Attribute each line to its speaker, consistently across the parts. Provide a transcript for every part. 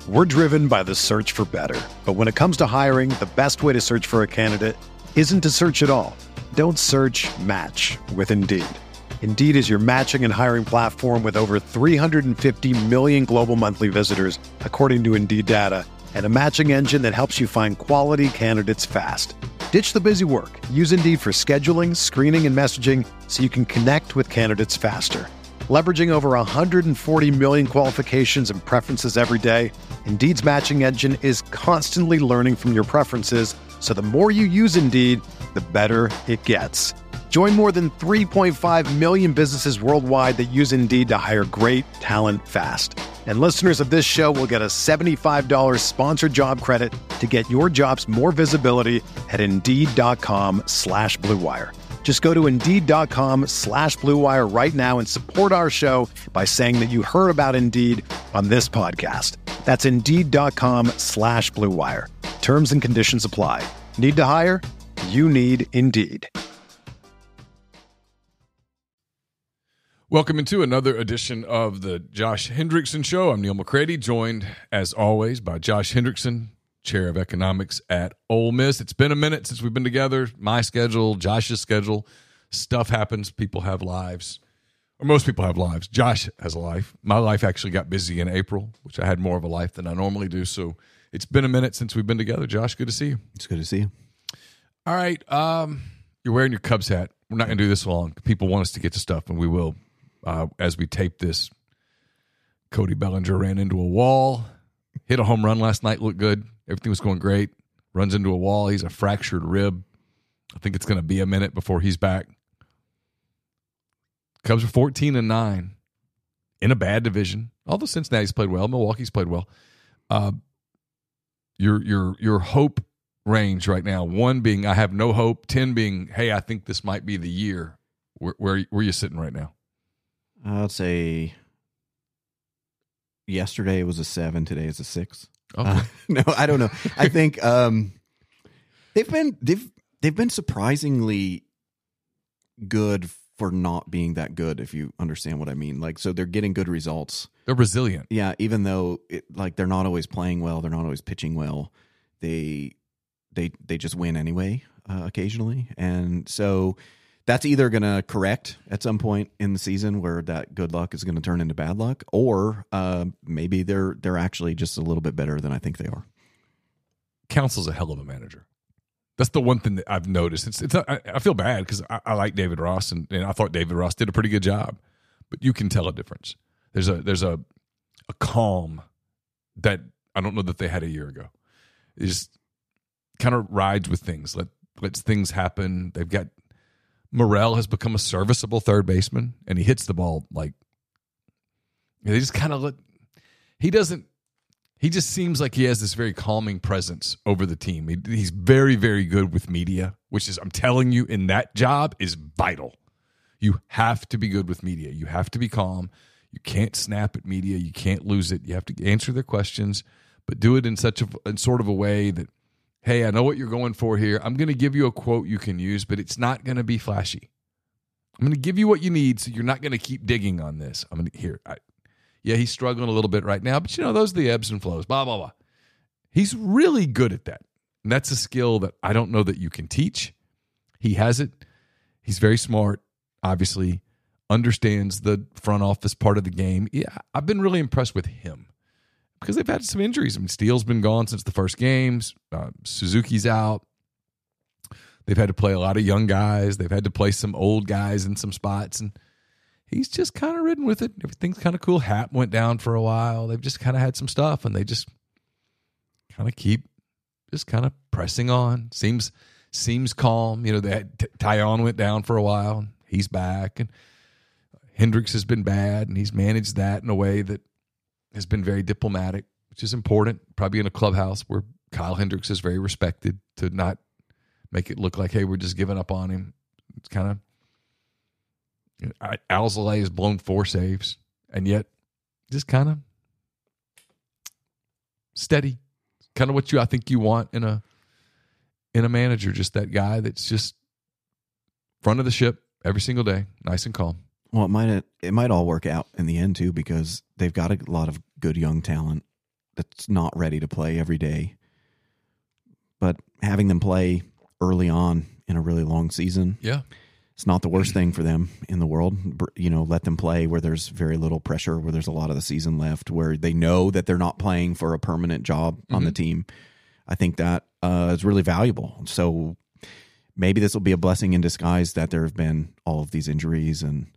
Speaker 1: We're driven by the search for better. But when it comes to hiring, the best way to search for a candidate isn't to search at all. Don't search, match with Indeed. Indeed is your matching and hiring platform with over 350 million global monthly visitors, according to Indeed data, and a matching engine that helps you find quality candidates fast. Ditch the busy work. Use Indeed for scheduling, screening, and messaging so you can connect with candidates faster. Leveraging over 140 million qualifications and preferences every day, Indeed's matching engine is constantly learning from your preferences, so the more you use Indeed, the better it gets. Join more than 3.5 million businesses worldwide that use Indeed to hire great talent fast. And listeners of this show will get a $75 sponsored job credit to get your jobs more visibility at Indeed.com/Blue Wire. Just go to Indeed.com/Blue Wire right now and support our show by saying that you heard about Indeed on this podcast. That's Indeed.com/Blue Wire. Terms and conditions apply. Need to hire? You need Indeed.
Speaker 2: Welcome into another edition of the Josh Hendrickson Show. I'm Neil McCready, joined, as always, by Josh Hendrickson, Chair of Economics at Ole Miss. It's been a minute since we've been together. My schedule, Josh's schedule. Stuff happens. People have lives. Or most people have lives. Josh has a life. My life actually got busy in April, which I had more of a life than I normally do. So it's been a minute since we've been together. Josh, good to see you.
Speaker 3: It's good to see you.
Speaker 2: All right. You're wearing your Cubs hat. We're not going to do this long. People want us to get to stuff, and we will. As we tape this, Cody Bellinger ran into a wall, hit a home run last night, looked good. Everything was going great. Runs into a wall. He's a fractured rib. I think it's going to be a minute before he's back. Cubs are 14-9 in a bad division. Although Cincinnati's played well, Milwaukee's played well. Your hope range right now, 1 being I have no hope, 10 being hey, I think this might be the year. Where are you sitting right now?
Speaker 3: I'd say yesterday it was a 7. Today is a 6.
Speaker 2: Okay.
Speaker 3: No, I don't know. I think they've been surprisingly good for not being that good. If you understand what I mean, like so they're getting good results.
Speaker 2: They're resilient.
Speaker 3: Yeah, even though they're not always playing well, they're not always pitching well. They just win anyway occasionally, and so. That's either going to correct at some point in the season where that good luck is going to turn into bad luck, or maybe they're actually just a little bit better than I think they are.
Speaker 2: Council's a hell of a manager. That's the one thing that I've noticed. I feel bad because I like David Ross, and I thought David Ross did a pretty good job, but you can tell a difference. There's a calm that I don't know that they had a year ago. It just kind of rides with things, lets things happen. They've got. Morel has become a serviceable third baseman, and he hits the ball like they just kind of he just seems like he has this very calming presence over the team. He's very, very good with media, which is, I'm telling you, in that job is vital. You have to be good with media. You have to be calm. You can't snap at media. You can't lose it. You have to answer their questions, but do it in sort of a way that, hey, I know what you're going for here. I'm going to give you a quote you can use, but it's not going to be flashy. I'm going to give you what you need, so you're not going to keep digging on this. I'm going to he's struggling a little bit right now, but those are the ebbs and flows, blah, blah, blah. He's really good at that. And that's a skill that I don't know that you can teach. He has it. He's very smart, obviously, understands the front office part of the game. Yeah, I've been really impressed with him. Because they've had some injuries. I mean, Steele's been gone since the first games. Suzuki's out. They've had to play a lot of young guys. They've had to play some old guys in some spots. And he's just kind of ridden with it. Everything's kind of cool. Hap went down for a while. They've just kind of had some stuff. And they just kind of keep just kind of pressing on. Seems calm. They had Taillon went down for a while. And he's back. And Hendricks has been bad. And he's managed that in a way that has been very diplomatic, which is important, probably in a clubhouse where Kyle Hendricks is very respected, to not make it look like, hey, we're just giving up on him. It's kind of Alzolay has blown 4 saves, and yet just kind of steady. Kind of what I think you want in a manager, just that guy that's just front of the ship every single day, nice and calm.
Speaker 3: Well, it might all work out in the end too, because they've got a lot of good young talent that's not ready to play every day. But having them play early on in a really long season, it's not the worst thing for them in the world. Let them play where there's very little pressure, where there's a lot of the season left, where they know that they're not playing for a permanent job on the team. I think that is really valuable. So maybe this will be a blessing in disguise that there have been all of these injuries and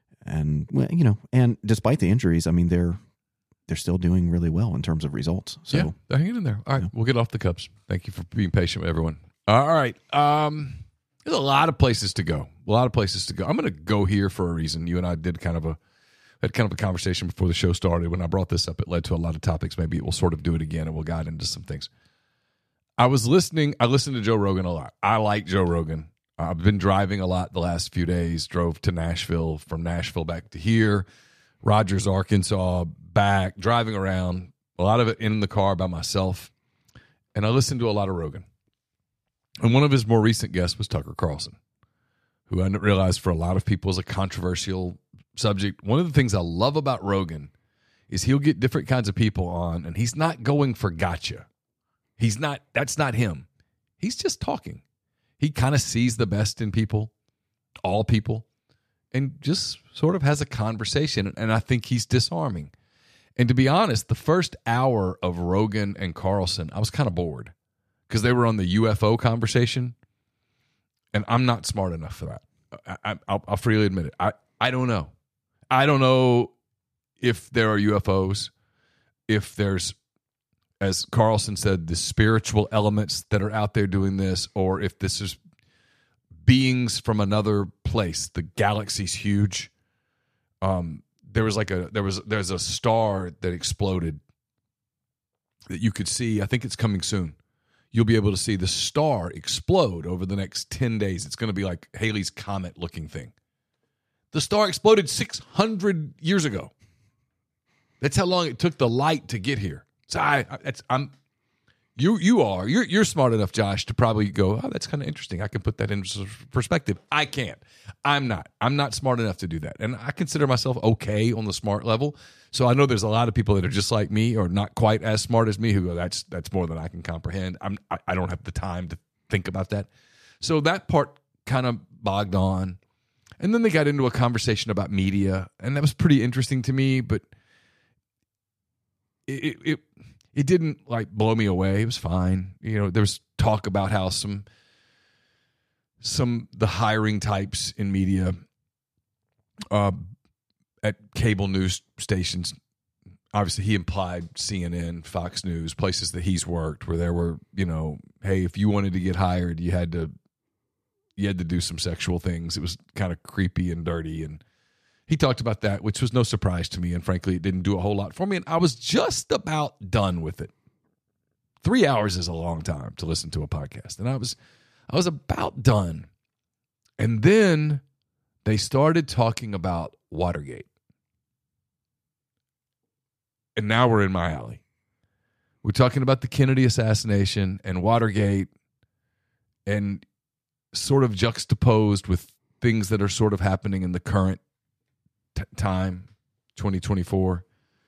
Speaker 3: despite the injuries, I mean, they're still doing really well in terms of results. So
Speaker 2: they're hanging in there. All right, we'll get off the Cubs. Thank you for being patient with everyone. All right. There's a lot of places to go. I'm going to go here for a reason. You and I had kind of a conversation before the show started. When I brought this up, it led to a lot of topics. Maybe we'll sort of do it again and we'll guide into some things. I listened to Joe Rogan a lot. I like Joe Rogan. I've been driving a lot the last few days. Drove to Nashville, from Nashville back to here, Rogers, Arkansas, back, driving around, a lot of it in the car by myself. And I listened to a lot of Rogan. And one of his more recent guests was Tucker Carlson, who I didn't realize for a lot of people is a controversial subject. One of the things I love about Rogan is he'll get different kinds of people on, and he's not going for gotcha. That's not him. He's just talking. He kind of sees the best in people, all people, and just sort of has a conversation. And I think he's disarming. And to be honest, the first hour of Rogan and Carlson, I was kind of bored because they were on the UFO conversation. And I'm not smart enough for that. I'll freely admit it. I don't know. I don't know if there are UFOs, if there's, as Carlson said, the spiritual elements that are out there doing this, or if this is beings from another place. The galaxy's huge. There's a star that exploded that you could see. I think it's coming soon. You'll be able to see the star explode over the next 10 days. It's going to be like Halley's Comet looking thing. The star exploded 600 years ago. That's how long it took the light to get here. So you're smart enough, Josh, to probably go, oh, that's kind of interesting. I can put that into perspective. I can't. I'm not smart enough to do that. And I consider myself okay on the smart level. So I know there's a lot of people that are just like me or not quite as smart as me who go, that's more than I can comprehend. I don't have the time to think about that. So that part kind of bogged on. And then they got into a conversation about media, and that was pretty interesting to me, but it didn't like blow me away. It was fine. There was talk about how the hiring types in media at cable news stations, obviously he implied CNN, Fox News, places that he's worked where there were, hey, if you wanted to get hired, you had to do some sexual things. It was kind of creepy and dirty, and he talked about that, which was no surprise to me, and frankly, it didn't do a whole lot for me, and I was just about done with it. 3 hours is a long time to listen to a podcast, and I was about done. And then they started talking about Watergate. And now we're in my alley. We're talking about the Kennedy assassination and Watergate, and sort of juxtaposed with things that are sort of happening in the current time, 2024.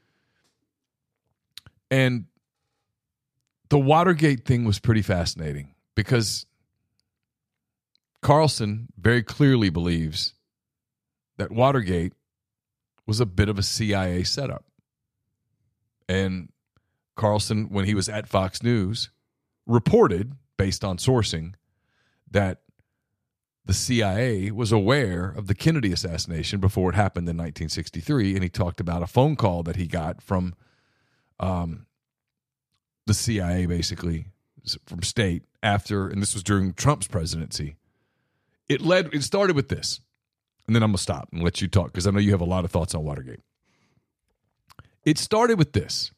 Speaker 2: And the Watergate thing was pretty fascinating because Carlson very clearly believes that Watergate was a bit of a CIA setup. And Carlson, when he was at Fox News, reported, based on sourcing, that the CIA was aware of the Kennedy assassination before it happened in 1963, and he talked about a phone call that he got from the CIA, basically, from state, after, and this was during Trump's presidency. It started with this, and then I'm going to stop and let you talk, because I know you have a lot of thoughts on Watergate. It started with this.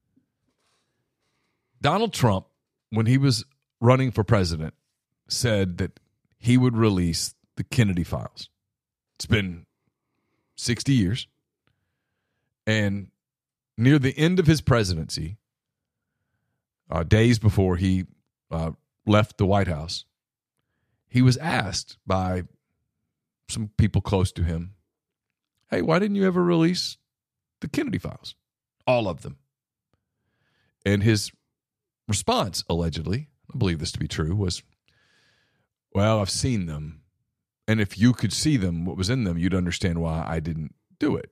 Speaker 2: Donald Trump, when he was running for president, said that he would release the Kennedy files. It's been 60 years. And near the end of his presidency, days before he left the White House, he was asked by some people close to him, hey, why didn't you ever release the Kennedy files? All of them. And his response, allegedly, I believe this to be true, was, well, I've seen them. And if you could see them, what was in them, you'd understand why I didn't do it.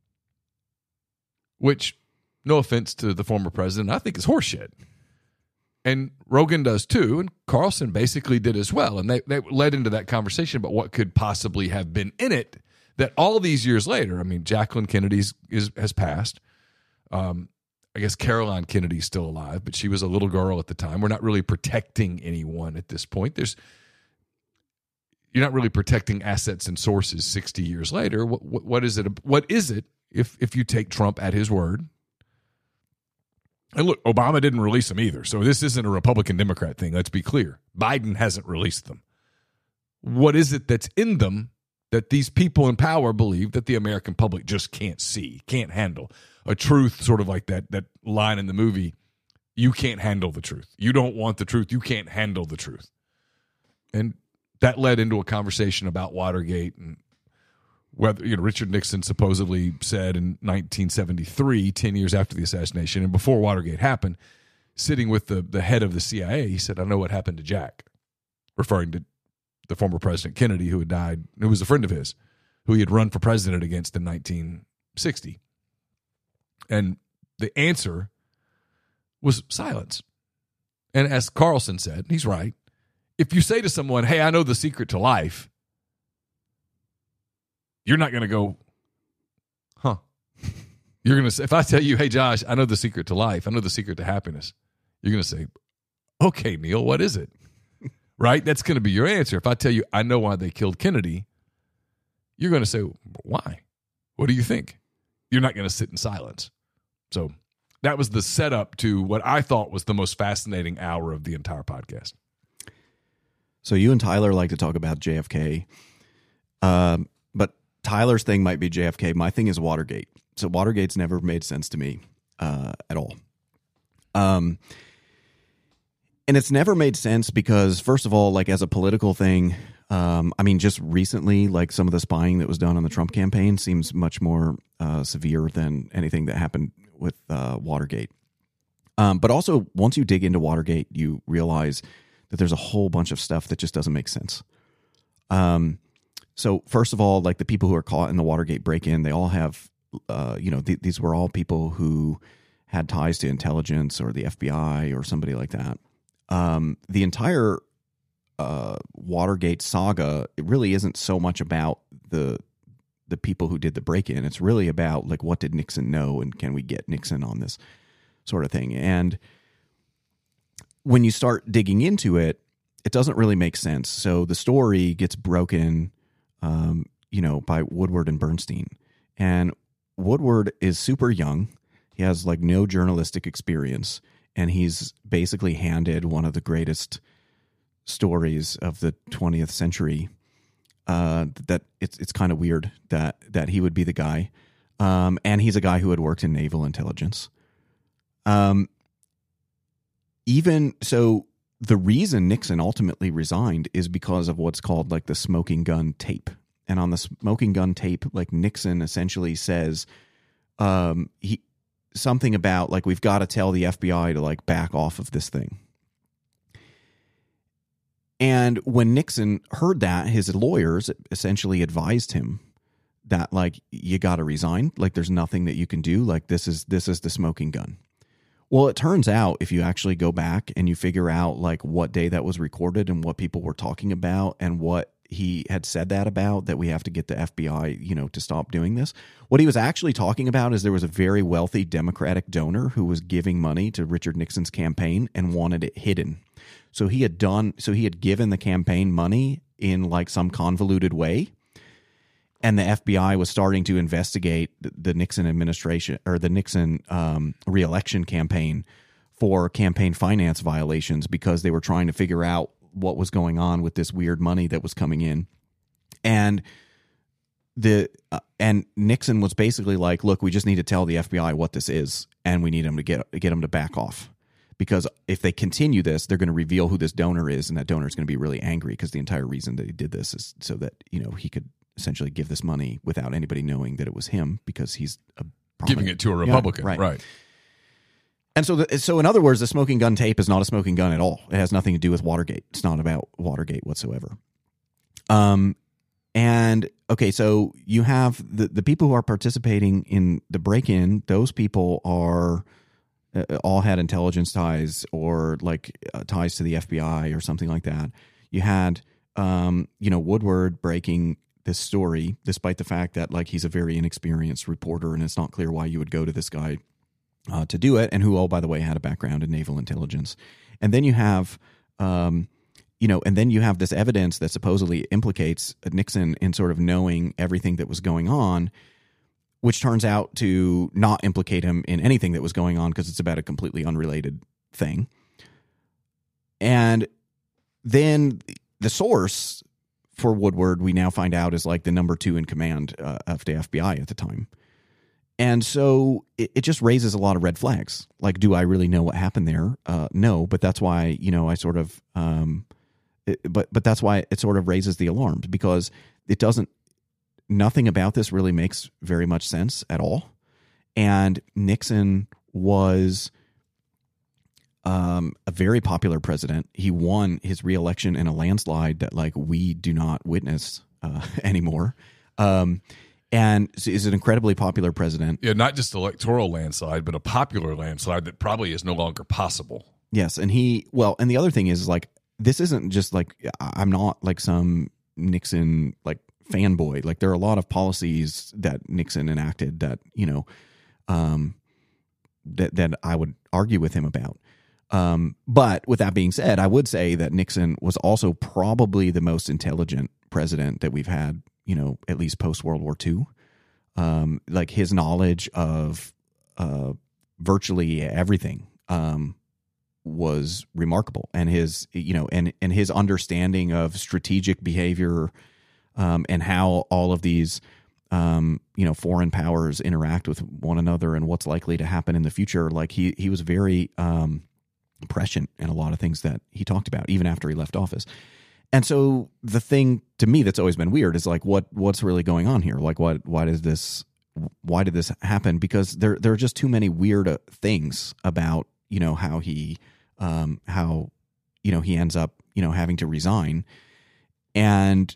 Speaker 2: Which, no offense to the former president, I think is horseshit. And Rogan does too, and Carlson basically did as well. And they led into that conversation about what could possibly have been in it that all these years later, I mean, Jacqueline Kennedy has passed. I guess Caroline Kennedy's still alive, but she was a little girl at the time. We're not really protecting anyone at this point. You're not really protecting assets and sources 60 years later. What is it? What is it if you take Trump at his word? And look, Obama didn't release them either. So this isn't a Republican-Democrat thing. Let's be clear. Biden hasn't released them. What is it that's in them that these people in power believe that the American public just can't see, can't handle? A truth sort of like that line in the movie, you can't handle the truth. You don't want the truth. You can't handle the truth. And that led into a conversation about Watergate and whether, Richard Nixon supposedly said in 1973, 10 years after the assassination and before Watergate happened, sitting with the head of the CIA, he said, I know what happened to Jack, referring to the former President Kennedy, who had died, who was a friend of his, who he had run for president against in 1960. And the answer was silence. And as Carlson said, he's right, if you say to someone, hey, I know the secret to life, you're not going to go, huh? You're going to say, if I tell you, hey, Josh, I know the secret to life, I know the secret to happiness, you're going to say, okay, Neil, what is it? Right? That's going to be your answer. If I tell you, I know why they killed Kennedy, you're going to say, why? What do you think? You're not going to sit in silence. So that was the setup to what I thought was the most fascinating hour of the entire podcast.
Speaker 3: So you and Tyler like to talk about JFK, but Tyler's thing might be JFK. My thing is Watergate. So Watergate's never made sense to me at all. And it's never made sense because, first of all, like as a political thing, just recently, like some of the spying that was done on the Trump campaign seems much more severe than anything that happened with Watergate. But also, once you dig into Watergate, you realize that there's a whole bunch of stuff that just doesn't make sense. So first of all, like the people who are caught in the Watergate break-in, they all have, these were all people who had ties to intelligence or the FBI or somebody like that. The entire Watergate saga, it really isn't so much about the people who did the break-in. It's really about like, what did Nixon know and can we get Nixon on this sort of thing? And when you start digging into it, it doesn't really make sense. So the story gets broken, by Woodward and Bernstein. And Woodward is super young. He has like no journalistic experience. And he's basically handed one of the greatest stories of the 20th century. That it's kind of weird that he would be the guy. And he's a guy who had worked in naval intelligence. Even so, the reason Nixon ultimately resigned is because of what's called like the smoking gun tape. And on the smoking gun tape, like Nixon essentially says, something about like, we've got to tell the FBI to like back off of this thing. And when Nixon heard that, his lawyers essentially advised him that like, you got to resign. Like there's nothing that you can do. Like this is the smoking gun. Well, it turns out if you actually go back and you figure out like what day that was recorded and what people were talking about and what he had said that about, that we have to get the FBI, to stop doing this. What he was actually talking about is there was a very wealthy Democratic donor who was giving money to Richard Nixon's campaign and wanted it hidden. So he had given the campaign money in like some convoluted way. And the FBI was starting to investigate the Nixon administration or the Nixon re-election campaign for campaign finance violations because they were trying to figure out what was going on with this weird money that was coming in. And Nixon was basically like, look, we just need to tell the FBI what this is, and we need them to get them to back off. Because if they continue this, they're going to reveal who this donor is, and that donor is going to be really angry because the entire reason that he did this is so that, he could essentially give this money without anybody knowing that it was him because he's
Speaker 2: giving it to a Republican.
Speaker 3: Yeah, right. And so in other words, the smoking gun tape is not a smoking gun at all. It has nothing to do with Watergate. It's not about Watergate whatsoever. And okay, so you have the people who are participating in the break-in. Those people are all had intelligence ties or like ties to the FBI or something like that. You had, Woodward breaking this story, despite the fact that like he's a very inexperienced reporter, and it's not clear why you would go to this guy to do it, and who, oh, by the way, had a background in naval intelligence. And then you have, and then you have this evidence that supposedly implicates Nixon in sort of knowing everything that was going on, which turns out to not implicate him in anything that was going on because it's about a completely unrelated thing. And then the source for Woodward, we now find out, is like the number 2 in command of the FBI at the time. And so it just raises a lot of red flags. Like, do I really know what happened there? No, but that's why, I sort of, but that's why it sort of raises the alarms, because nothing about this really makes very much sense at all. And Nixon was a very popular president. He won his reelection in a landslide that like we do not witness anymore. And is an incredibly popular president.
Speaker 2: Yeah, not just electoral landslide, but a popular landslide that probably is no longer possible.
Speaker 3: Yes, and and the other thing is like, this isn't just like, I'm not like some Nixon like fanboy. Like, there are a lot of policies that Nixon enacted that, that I would argue with him about. But with that being said, I would say that Nixon was also probably the most intelligent president that we've had, at least post World War II. Like, his knowledge of virtually everything was remarkable, and his and his understanding of strategic behavior and how all of these foreign powers interact with one another and what's likely to happen in the future. Like, he was very prescient in a lot of things that he talked about, even after he left office. And so the thing to me that's always been weird is like, what's really going on here? Like, why did this happen? Because there are just too many weird things about, how he he ends up, having to resign. And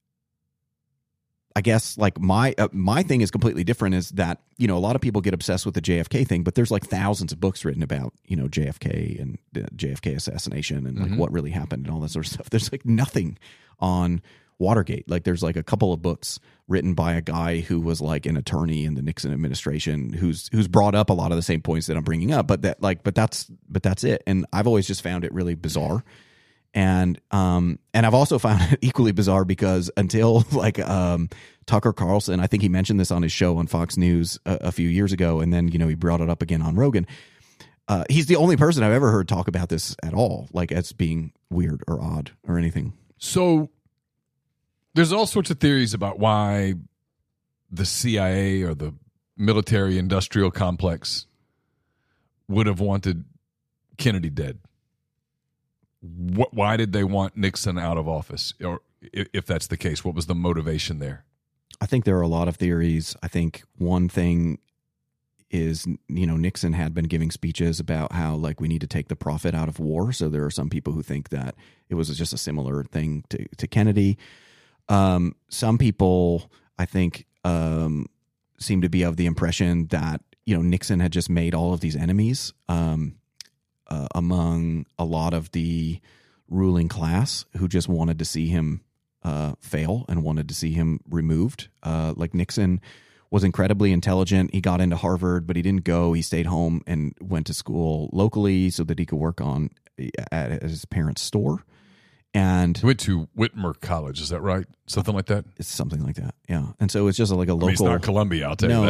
Speaker 3: I guess like my thing is completely different, is that, a lot of people get obsessed with the JFK thing, but there's like thousands of books written about, JFK and the JFK assassination and like what really happened and all that sort of stuff. There's like nothing on Watergate. Like, there's like a couple of books written by a guy who was like an attorney in the Nixon administration who's brought up a lot of the same points that I'm bringing up, but that's it. And I've always just found it really bizarre. And I've also found it equally bizarre because until like Tucker Carlson, I think he mentioned this on his show on Fox News a few years ago, and then he brought it up again on Rogan. He's the only person I've ever heard talk about this at all, like as being weird or odd or anything.
Speaker 2: So there's all sorts of theories about why the CIA or the military industrial complex would have wanted Kennedy dead. Why did they want Nixon out of office? Or if that's the case, what was the motivation there?
Speaker 3: I think there are a lot of theories. I think one thing is, Nixon had been giving speeches about how like we need to take the profit out of war. So there are some people who think that it was just a similar thing to Kennedy. Some people, I think, seem to be of the impression that, Nixon had just made all of these enemies among a lot of the ruling class who just wanted to see him fail and wanted to see him removed. Like, Nixon was incredibly intelligent. He got into Harvard, but he didn't go. He stayed home and went to school locally so that he could work at his parents' store. And
Speaker 2: he went to Whitmer College, is that right? Something like that?
Speaker 3: It's something like that, yeah. And so it's just like a local.
Speaker 2: It's not Columbia, I'll tell you that.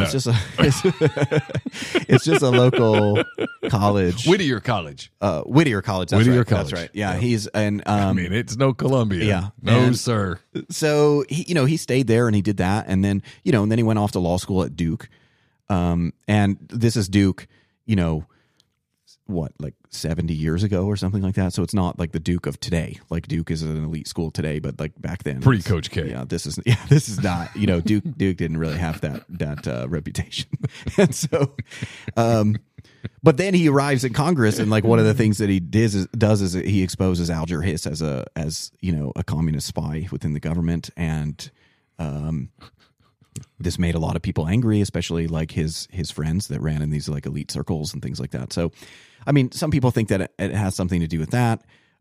Speaker 3: It's just a local college.
Speaker 2: Whittier College.
Speaker 3: Whittier College. That's
Speaker 2: Whittier
Speaker 3: right.
Speaker 2: College.
Speaker 3: That's right. Yeah, he's and
Speaker 2: it's no Columbia.
Speaker 3: Yeah,
Speaker 2: no sir.
Speaker 3: So he stayed there and he did that, and then and then he went off to law school at Duke. And this is Duke. What, like 70 years ago or something like that. So it's not like the Duke of today. Like, Duke is an elite school today, but like back then,
Speaker 2: pre-Coach K.
Speaker 3: Yeah, this is not. Duke didn't really have that reputation, and so, But then he arrives in Congress, and like one of the things that he does is he exposes Alger Hiss as a communist spy within the government, and this made a lot of people angry, especially like his friends that ran in these like elite circles and things like that. So, I mean, some people think that it has something to do with that.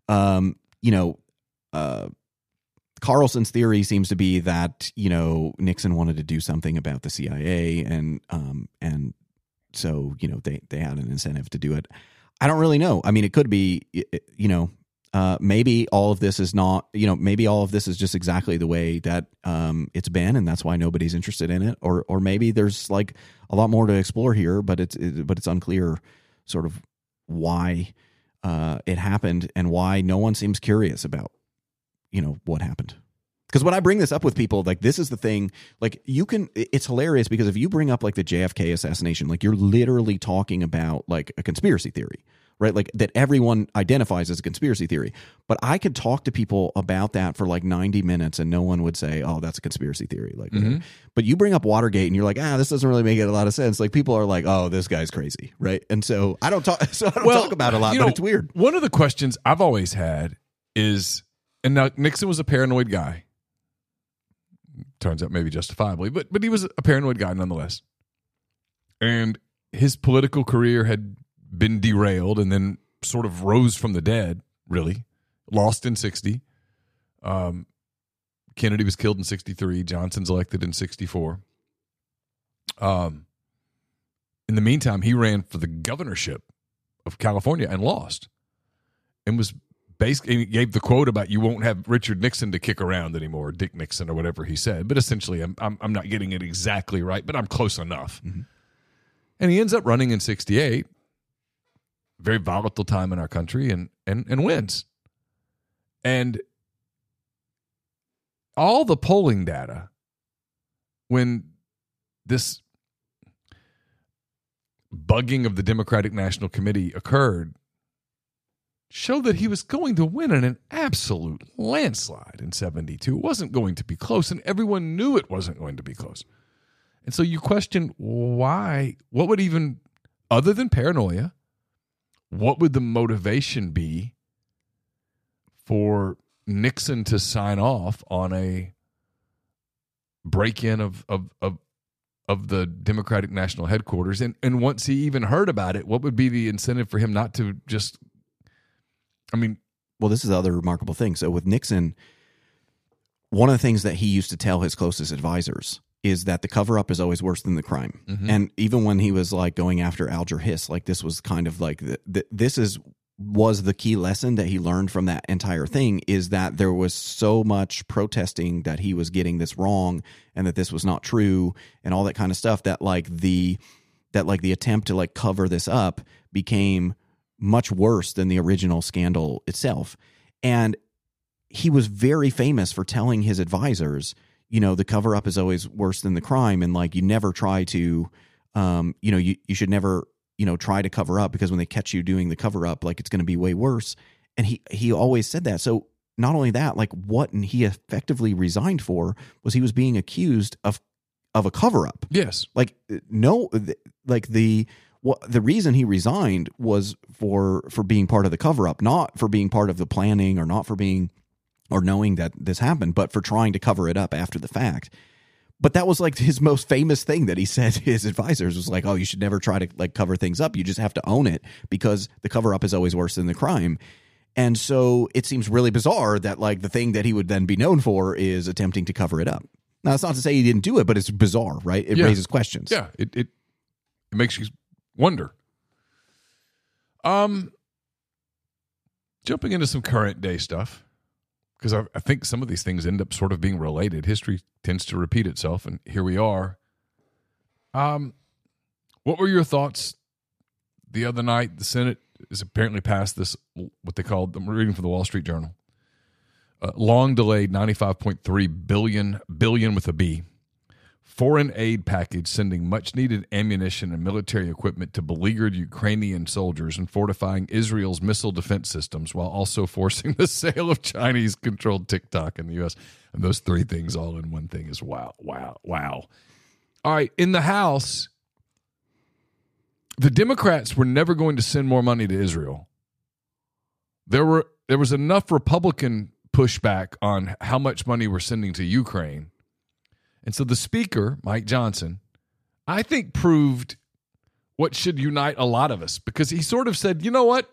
Speaker 3: Carlson's theory seems to be that Nixon wanted to do something about the CIA, and so they had an incentive to do it. I don't really know. I mean, it could be maybe all of this is not, maybe all of this is just exactly the way that it's been, and that's why nobody's interested in it. Or maybe there's like a lot more to explore here, but it's unclear sort of why it happened and why no one seems curious about what happened. Because when I bring this up with people, like this is the thing, like it's hilarious because if you bring up like the JFK assassination, like you're literally talking about like a conspiracy theory, right? Like that everyone identifies as a conspiracy theory. But I could talk to people about that for like 90 minutes and no one would say, oh, that's a conspiracy theory. Like, but you bring up Watergate and you're like, this doesn't really make a lot of sense. Like people are like, oh, this guy's crazy, right? And so I don't talk about it a lot, but it's weird.
Speaker 2: One of the questions I've always had is, and now Nixon was a paranoid guy. Turns out maybe justifiably, but he was a paranoid guy nonetheless. And his political career had been derailed and then sort of rose from the dead, really. Lost in 60. Kennedy was killed in 63. Johnson's elected in 64. In the meantime, he ran for the governorship of California and lost. And was basically, he gave the quote about you won't have Richard Nixon to kick around anymore, Dick Nixon or whatever he said. But essentially, I'm not getting it exactly right, but I'm close enough. Mm-hmm. And he ends up running in 68, very volatile time in our country, and wins. And all the polling data, when this bugging of the Democratic National Committee occurred, showed that he was going to win in an absolute landslide in 72. It wasn't going to be close, and everyone knew it wasn't going to be close. And so you question why, what would even, other than paranoia, what would the motivation be for Nixon to sign off on a break-in of the Democratic National Headquarters? And once he even heard about it, what would be the incentive for him not to just,
Speaker 3: well, this is the other remarkable thing. So with Nixon, one of the things that he used to tell his closest advisors is that the cover-up is always worse than the crime. Mm-hmm. And even when he was like going after Alger Hiss, like this was kind of like was the key lesson that he learned from that entire thing, is that there was so much protesting that he was getting this wrong and that this was not true and all that kind of stuff, that the attempt to like cover this up became much worse than the original scandal itself. And he was very famous for telling his advisors, the cover up is always worse than the crime. And like, you never try to, you should never, try to cover up, because when they catch you doing the cover up, like it's going to be way worse. And he always said that. So not only that, like what he effectively resigned for was he was being accused of a cover up.
Speaker 2: Yes.
Speaker 3: Like no, like the reason he resigned was for being part of the cover up, not for being part of the planning, or not for being, or knowing that this happened, but for trying to cover it up after the fact. But that was like his most famous thing that he said to his advisors, was like, oh, you should never try to like cover things up. You just have to own it, because the cover up is always worse than the crime. And so it seems really bizarre that like the thing that he would then be known for is attempting to cover it up. Now, that's not to say he didn't do it, but it's bizarre, right? It raises questions.
Speaker 2: Yeah. It makes you wonder. Jumping into some current day stuff, because I think some of these things end up sort of being related. History tends to repeat itself, and here we are. What were your thoughts the other night? The Senate has apparently passed this, what they called, I'm reading from the Wall Street Journal, long delayed $95.3 billion with a B, foreign aid package sending much-needed ammunition and military equipment to beleaguered Ukrainian soldiers and fortifying Israel's missile defense systems, while also forcing the sale of Chinese-controlled TikTok in the U.S. And those three things all in one thing is wow. All right, in the House, the Democrats were never going to send more money to Israel. There was enough Republican pushback on how much money we're sending to Ukraine. And so the speaker, Mike Johnson, I think proved what should unite a lot of us, because he sort of said, you know what?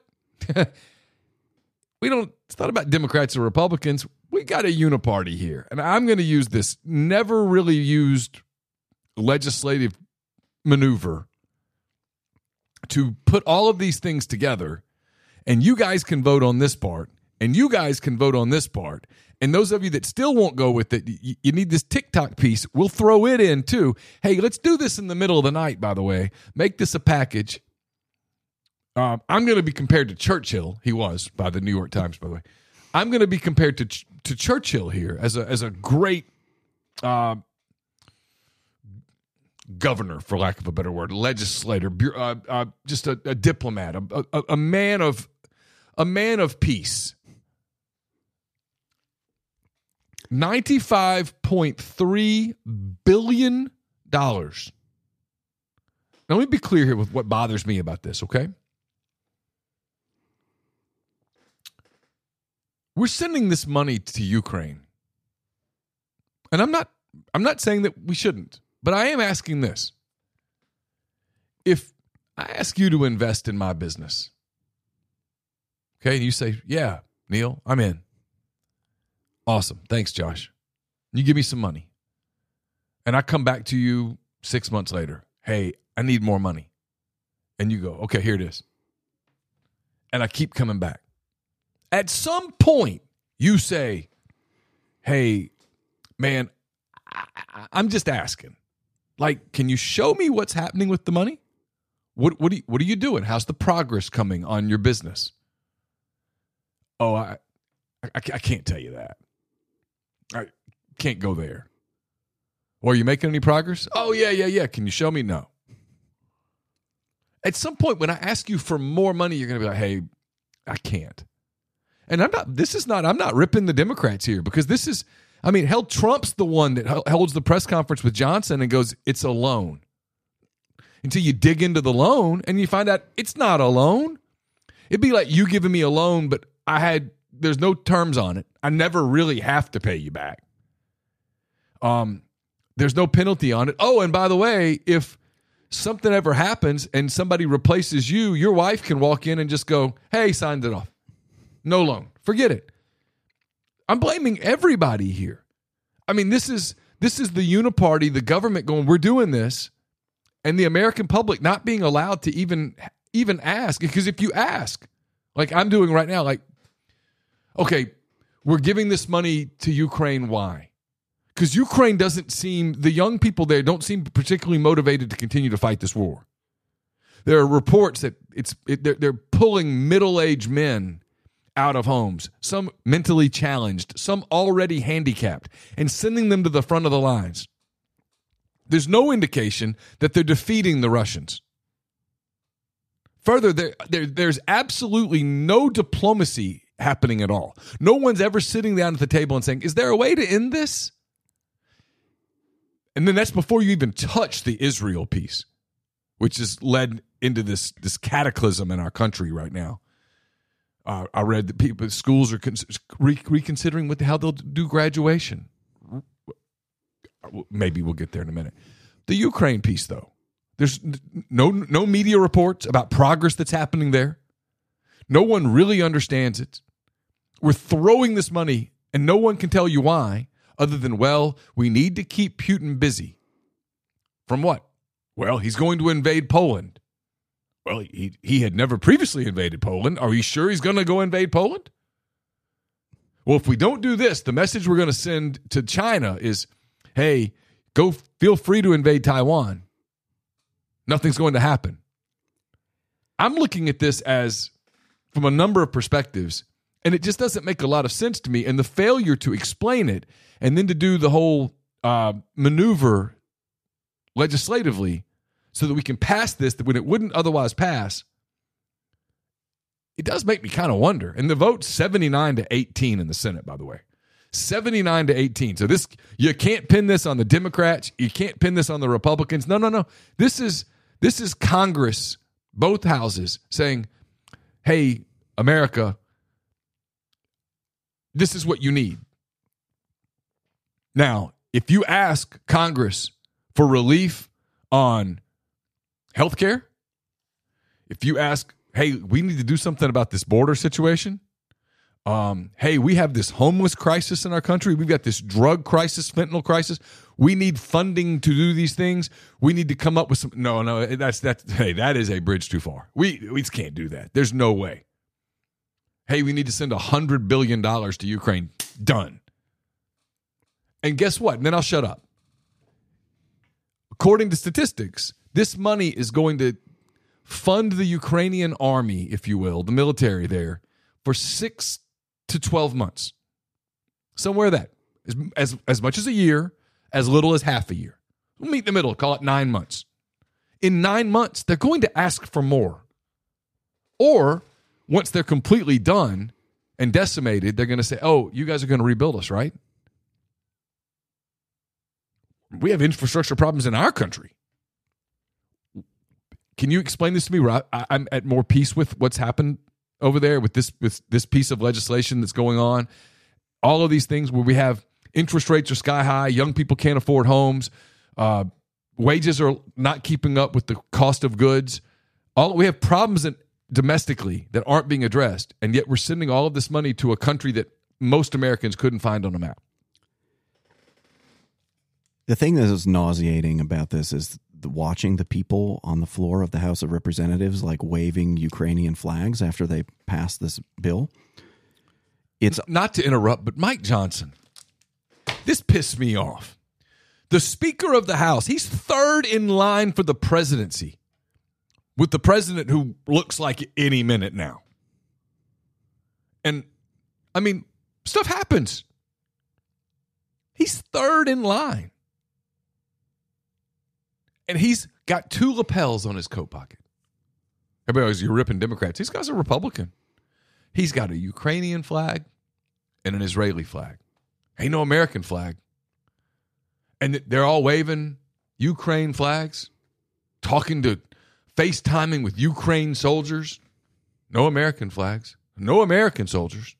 Speaker 2: It's not about Democrats or Republicans. We got a uniparty here. And I'm going to use this never really used legislative maneuver to put all of these things together, and you guys can vote on this part, and you guys can vote on this part. And those of you that still won't go with it, you need this TikTok piece. We'll throw it in too. Hey, let's do this in the middle of the night, by the way. Make this a package. I'm going to be compared to Churchill. He was, by the New York Times, by the way. I'm going to be compared to Churchill here as a great governor, for lack of a better word, legislator, just a diplomat, a man of peace. $95.3 billion. Now, let me be clear here with what bothers me about this, okay? We're sending this money to Ukraine. And I'm not saying that we shouldn't, but I am asking this. If I ask you to invest in my business, okay, and you say, yeah, Neil, I'm in. Awesome. Thanks, Josh. You give me some money. And I come back to you 6 months later. Hey, I need more money. And you go, okay, here it is. And I keep coming back. At some point, you say, hey, man, I'm just asking. Like, can you show me what's happening with the money? What are you doing? How's the progress coming on your business? Oh, I can't tell you that. I can't go there. Or are you making any progress? Oh, yeah. Can you show me? No. At some point, when I ask you for more money, you're going to be like, hey, I can't. And I'm not ripping the Democrats here, because this is, hell, Trump's the one that holds the press conference with Johnson and goes, it's a loan. Until you dig into the loan and you find out it's not a loan. It'd be like you giving me a loan, but there's no terms on it. I never really have to pay you back. There's no penalty on it. Oh, and by the way, if something ever happens and somebody replaces you, your wife can walk in and just go, hey, signed it off. No loan. Forget it. I'm blaming everybody here. This is the uniparty, the government going, we're doing this, and the American public not being allowed to even ask. Because if you ask, like I'm doing right now, like, okay, we're giving this money to Ukraine. Why? Because Ukraine the young people there don't seem particularly motivated to continue to fight this war. There are reports that they're pulling middle-aged men out of homes, some mentally challenged, some already handicapped, and sending them to the front of the lines. There's no indication that they're defeating the Russians. Further, there's absolutely no diplomacy happening at all. No one's ever sitting down at the table and saying, is there a way to end this? And then that's before you even touch the Israel piece, which has led into this cataclysm in our country right now. I read that schools are reconsidering how they'll do graduation. Maybe we'll get there in a minute. The Ukraine piece, though, there's no media reports about progress that's happening there. No one really understands it. We're throwing this money, and no one can tell you why, other than, well, we need to keep Putin busy. From what? Well, he's going to invade Poland. Well, he had never previously invaded Poland. Are you sure he's going to go invade Poland? Well, if we don't do this, the message we're going to send to China is, hey, go feel free to invade Taiwan. Nothing's going to happen. I'm looking at this as from a number of perspectives, and it just doesn't make a lot of sense to me. And the failure to explain it and then to do the whole maneuver legislatively so that we can pass this when it wouldn't otherwise pass, it does make me kind of wonder. And the vote's 79-18 in the Senate, by the way. 79-18. So this, you can't pin this on the Democrats. You can't pin this on the Republicans. No. This is Congress both houses, saying, hey, America, this is what you need. Now, if you ask Congress for relief on health care, if you ask, hey, we need to do something about this border situation, hey, we have this homeless crisis in our country, we've got this drug crisis, fentanyl crisis, we need funding to do these things, we need to come up with some, no, that is a bridge too far. We just can't do that. There's no way. Hey, we need to send $100 billion to Ukraine. Done. And guess what? And then I'll shut up. According to statistics, this money is going to fund the Ukrainian army, if you will, the military there, for 6 to 12 months. Somewhere that. As much as a year, as little as half a year. We'll meet in the middle, call it 9 months. In 9 months, they're going to ask for more. Or, once they're completely done and decimated, they're going to say, oh, you guys are going to rebuild us, right? We have infrastructure problems in our country. Can you explain this to me? Where I'm at more peace with what's happened over there with this piece of legislation that's going on. All of these things where we have interest rates are sky high, young people can't afford homes, wages are not keeping up with the cost of goods. We have problems domestically that aren't being addressed, and yet we're sending all of this money to a country that most Americans couldn't find on a map.
Speaker 3: The thing that is nauseating about this is watching the people on the floor of the House of Representatives like waving Ukrainian flags after they pass this bill. It's
Speaker 2: not to interrupt, but Mike Johnson, this pissed me off. The Speaker of the House, he's third in line for the presidency with the president who looks like any minute now. And, I mean, stuff happens. He's third in line. And he's got 2 lapels on his coat pocket. Everybody goes, you're ripping Democrats. This guy's a Republican. He's got a Ukrainian flag and an Israeli flag. Ain't no American flag. And they're all waving Ukraine flags, FaceTiming with Ukraine soldiers. No American flags. No American soldiers.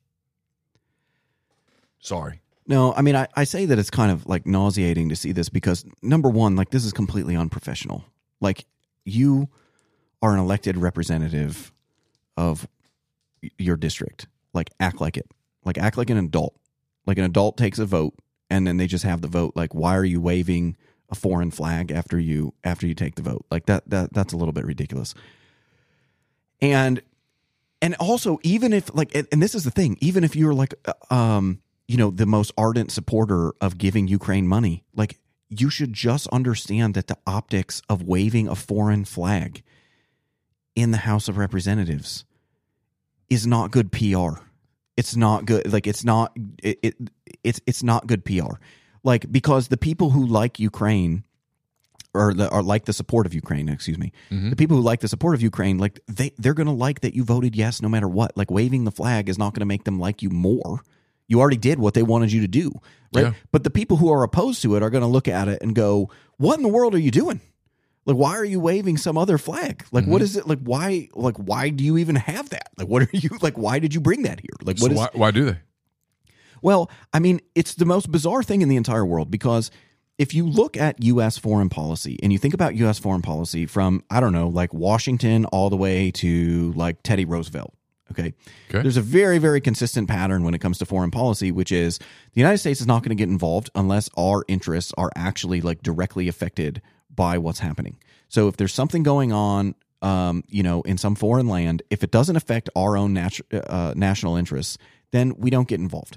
Speaker 2: Sorry.
Speaker 3: No, I mean, I say that it's kind of like nauseating to see this because, number one, like this is completely unprofessional. Like you are an elected representative of your district. Like act like it. Like act like an adult. Like an adult takes a vote and then they just have the vote. Like why are you waving a foreign flag after you take the vote? Like that's a little bit ridiculous. And also even if like, and this is the thing, even if you're like the most ardent supporter of giving Ukraine money, like you should just understand that the optics of waving a foreign flag in the House of Representatives is not good PR. It's not good. Like it's not good PR. Like because the people who like Ukraine or like the support of Ukraine, mm-hmm. The people who like the support of Ukraine, like they're going to like that you voted yes no matter what. Like waving the flag is not going to make them like you more. You already did what they wanted you to do, right? Yeah. But the people who are opposed to it are going to look at it and go, what in the world are you doing? Like, why are you waving some other flag? Like, mm-hmm. What is it? Like, why do you even have that? Like, what are you, like, why did you bring that here? Like, what
Speaker 2: so why do they?
Speaker 3: Well, I mean, it's the most bizarre thing in the entire world because if you look at U.S. foreign policy and you think about U.S. foreign policy from, I don't know, like Washington all the way to like Teddy Roosevelt. Okay. There's a very, very consistent pattern when it comes to foreign policy, which is the United States is not going to get involved unless our interests are actually like directly affected by what's happening. So if there's something going on, in some foreign land, if it doesn't affect our own national interests, then we don't get involved.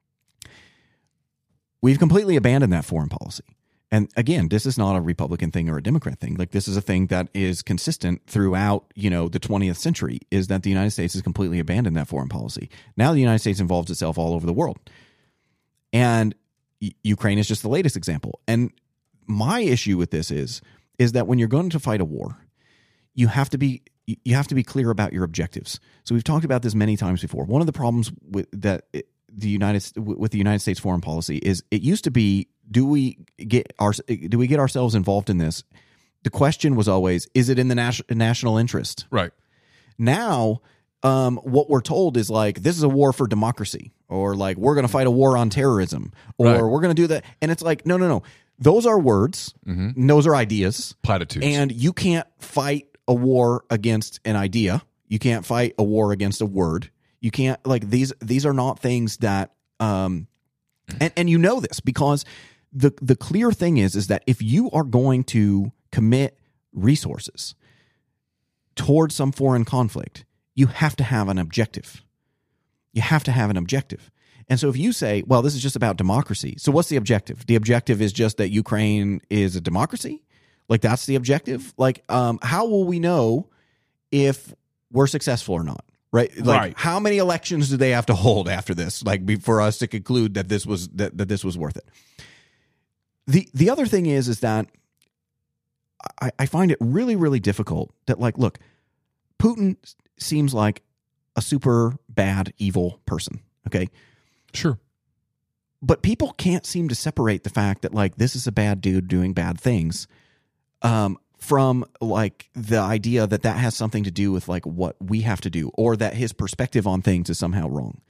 Speaker 3: We've completely abandoned that foreign policy. And again, this is not a Republican thing or a Democrat thing. Like this is a thing that is consistent throughout, the 20th century, is that the United States has completely abandoned that foreign policy. Now the United States involves itself all over the world. And Ukraine is just the latest example. And my issue with this is that when you're going to fight a war, you have to be clear about your objectives. So we've talked about this many times before. One of the problems with the United States foreign policy is it used to be, do we get ourselves involved in this the question was always, is it in the national interest?
Speaker 2: Right.
Speaker 3: Now, what we're told is like, this is a war for democracy, or like, we're going to fight a war on terrorism, or
Speaker 2: Right.
Speaker 3: we're going to do that. And it's like, no. Those are words. And those are ideas.
Speaker 2: Platitudes.
Speaker 3: And you can't fight a war against an idea. You can't fight a war against a word. You can't, like, these are not things that, and you know this, because the clear thing is that if you are going to commit resources towards some foreign conflict, you have to have an objective. You have to have an objective. And so if you say, well, this is just about democracy, so what's the objective? The objective is just that Ukraine is a democracy? Like, that's the objective? Like, how will we know if we're successful or not? Right? Like,
Speaker 2: Right.
Speaker 3: How many elections do they have to hold after this? Like, for us to conclude that this was that this was worth it. The other thing is that I find it really, really difficult that, like, look, Putin seems like a super bad, evil person. Okay.
Speaker 2: Sure.
Speaker 3: But people can't seem to separate the fact that, like, this is a bad dude doing bad things from, like, the idea that has something to do with, like, what we have to do, or that his perspective on things is somehow wrong.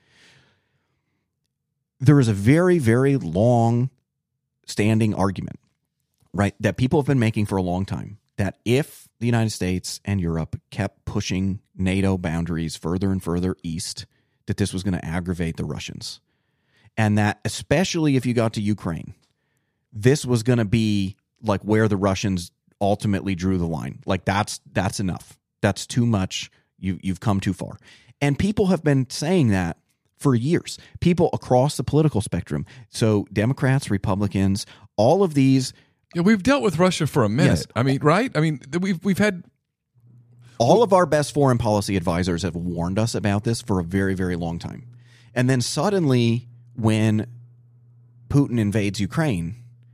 Speaker 3: There is a very, very long standing argument, right, that people have been making for a long time, that if the United States and Europe kept pushing NATO boundaries further and further east, that this was going to aggravate the Russians. And that especially if you got to Ukraine, this was going to be like where the Russians ultimately drew the line. Like, that's enough. That's too much. You've come too far. And people have been saying that for years. People across the political spectrum. So Democrats, Republicans, all of these.
Speaker 2: Yeah, we've dealt with Russia for a minute.
Speaker 3: Yes.
Speaker 2: I mean, right? I mean, we've had
Speaker 3: all of our best foreign policy advisors have warned us about this for a very, very long time. And then suddenly, when Putin invades Ukraine,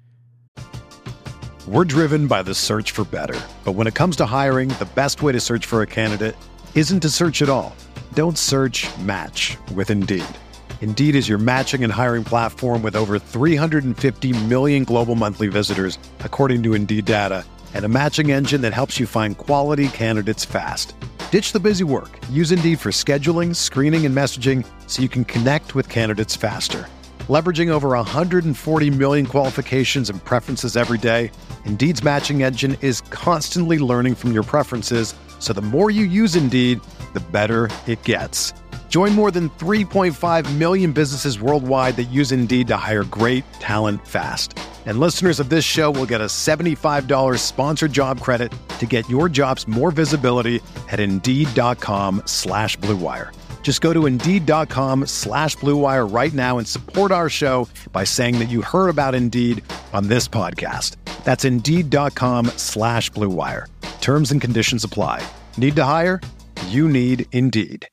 Speaker 1: We're driven by the search for better. But when it comes to hiring, the best way to search for a candidate isn't to search at all. Don't search, match with Indeed. Indeed is your matching and hiring platform with over 350 million global monthly visitors, according to Indeed data, and a matching engine that helps you find quality candidates fast. Ditch the busy work. Use Indeed for scheduling, screening, and messaging so you can connect with candidates faster. Leveraging over 140 million qualifications and preferences every day, Indeed's matching engine is constantly learning from your preferences, so the more you use Indeed, the better it gets. Join more than 3.5 million businesses worldwide that use Indeed to hire great talent fast. And listeners of this show will get a $75 sponsored job credit to get your jobs more visibility at Indeed.com/Blue Wire. Just go to Indeed.com/Blue Wire right now and support our show by saying that you heard about Indeed on this podcast. That's Indeed.com/Blue Wire. Terms and conditions apply. Need to hire? You need Indeed.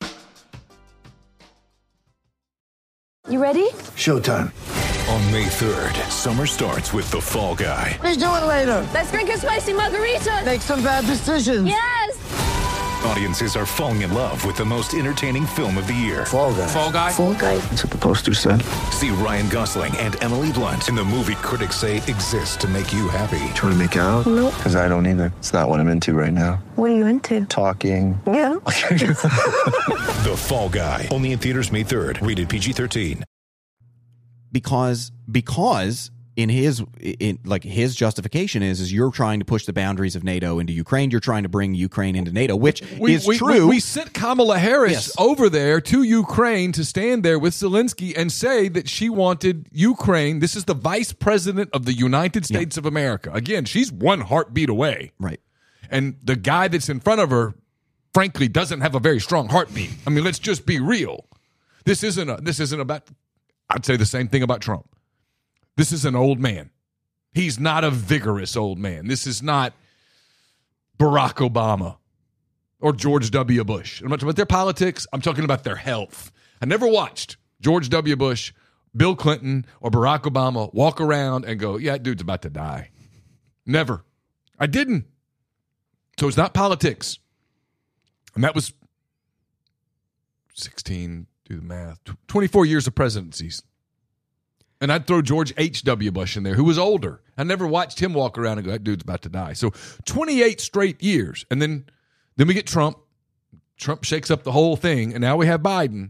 Speaker 4: You ready?
Speaker 5: Showtime.
Speaker 6: On May 3rd, summer starts with The Fall Guy.
Speaker 5: Let's do it later.
Speaker 4: Let's drink a spicy margarita.
Speaker 5: Make some bad decisions.
Speaker 4: Yes!
Speaker 6: Audiences are falling in love with the most entertaining film of the year.
Speaker 5: Fall guy.
Speaker 6: Fall Guy?
Speaker 4: Fall guy.
Speaker 5: That's what the poster said.
Speaker 6: See Ryan Gosling and Emily Blunt in the movie critics say exists to make you happy.
Speaker 5: Trying to make it out?
Speaker 4: Nope.
Speaker 5: Because I don't either. It's not what I'm into right now.
Speaker 4: What are you into?
Speaker 5: Talking.
Speaker 4: Yeah.
Speaker 6: The Fall Guy. Only in theaters May 3rd. Rated PG-13.
Speaker 3: because in his justification is you're trying to push the boundaries of NATO into Ukraine. You're trying to bring Ukraine into NATO, which is true.
Speaker 2: We sent Kamala Harris
Speaker 3: Yes.
Speaker 2: over there to Ukraine to stand there with Zelensky and say that she wanted Ukraine. This is the vice president of the United States of America. Again, she's one heartbeat away.
Speaker 3: Right.
Speaker 2: And the guy that's in front of her, frankly, doesn't have a very strong heartbeat. I mean, let's just be real. This isn't about, I'd say the same thing about Trump. This is an old man. He's not a vigorous old man. This is not Barack Obama or George W. Bush. I'm not talking about their politics. I'm talking about their health. I never watched George W. Bush, Bill Clinton, or Barack Obama walk around and go, yeah, that dude's about to die. Never. I didn't. So it's not politics. And that was 16, do the math, 24 years of presidencies. And I'd throw George H.W. Bush in there, who was older. I never watched him walk around and go, that dude's about to die. So 28 straight years. And then we get Trump. Trump shakes up the whole thing. And now we have Biden.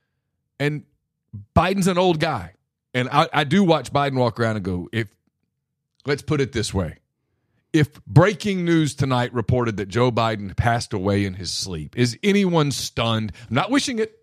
Speaker 2: And Biden's an old guy. And I do watch Biden walk around and go, let's put it this way. If breaking news tonight reported that Joe Biden passed away in his sleep, is anyone stunned? I'm not wishing it.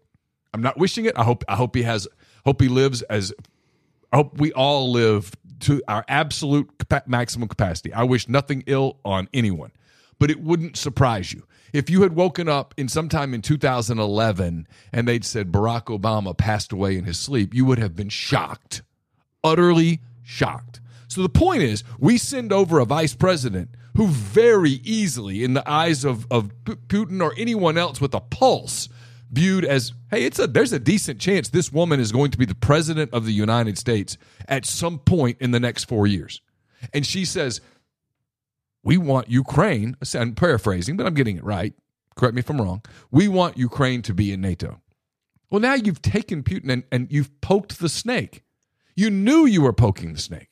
Speaker 2: I hope he lives as... I hope we all live to our absolute maximum capacity. I wish nothing ill on anyone, but it wouldn't surprise you. If you had woken up sometime in 2011 and they'd said Barack Obama passed away in his sleep, you would have been shocked, utterly shocked. So the point is, we send over a vice president who very easily, in the eyes of Putin or anyone else with a pulse, viewed as, hey, there's a decent chance this woman is going to be the president of the United States at some point in the next 4 years. And she says, we want Ukraine, I'm paraphrasing, but I'm getting it right. Correct me if I'm wrong. We want Ukraine to be in NATO. Well, now you've taken Putin and you've poked the snake. You knew you were poking the snake.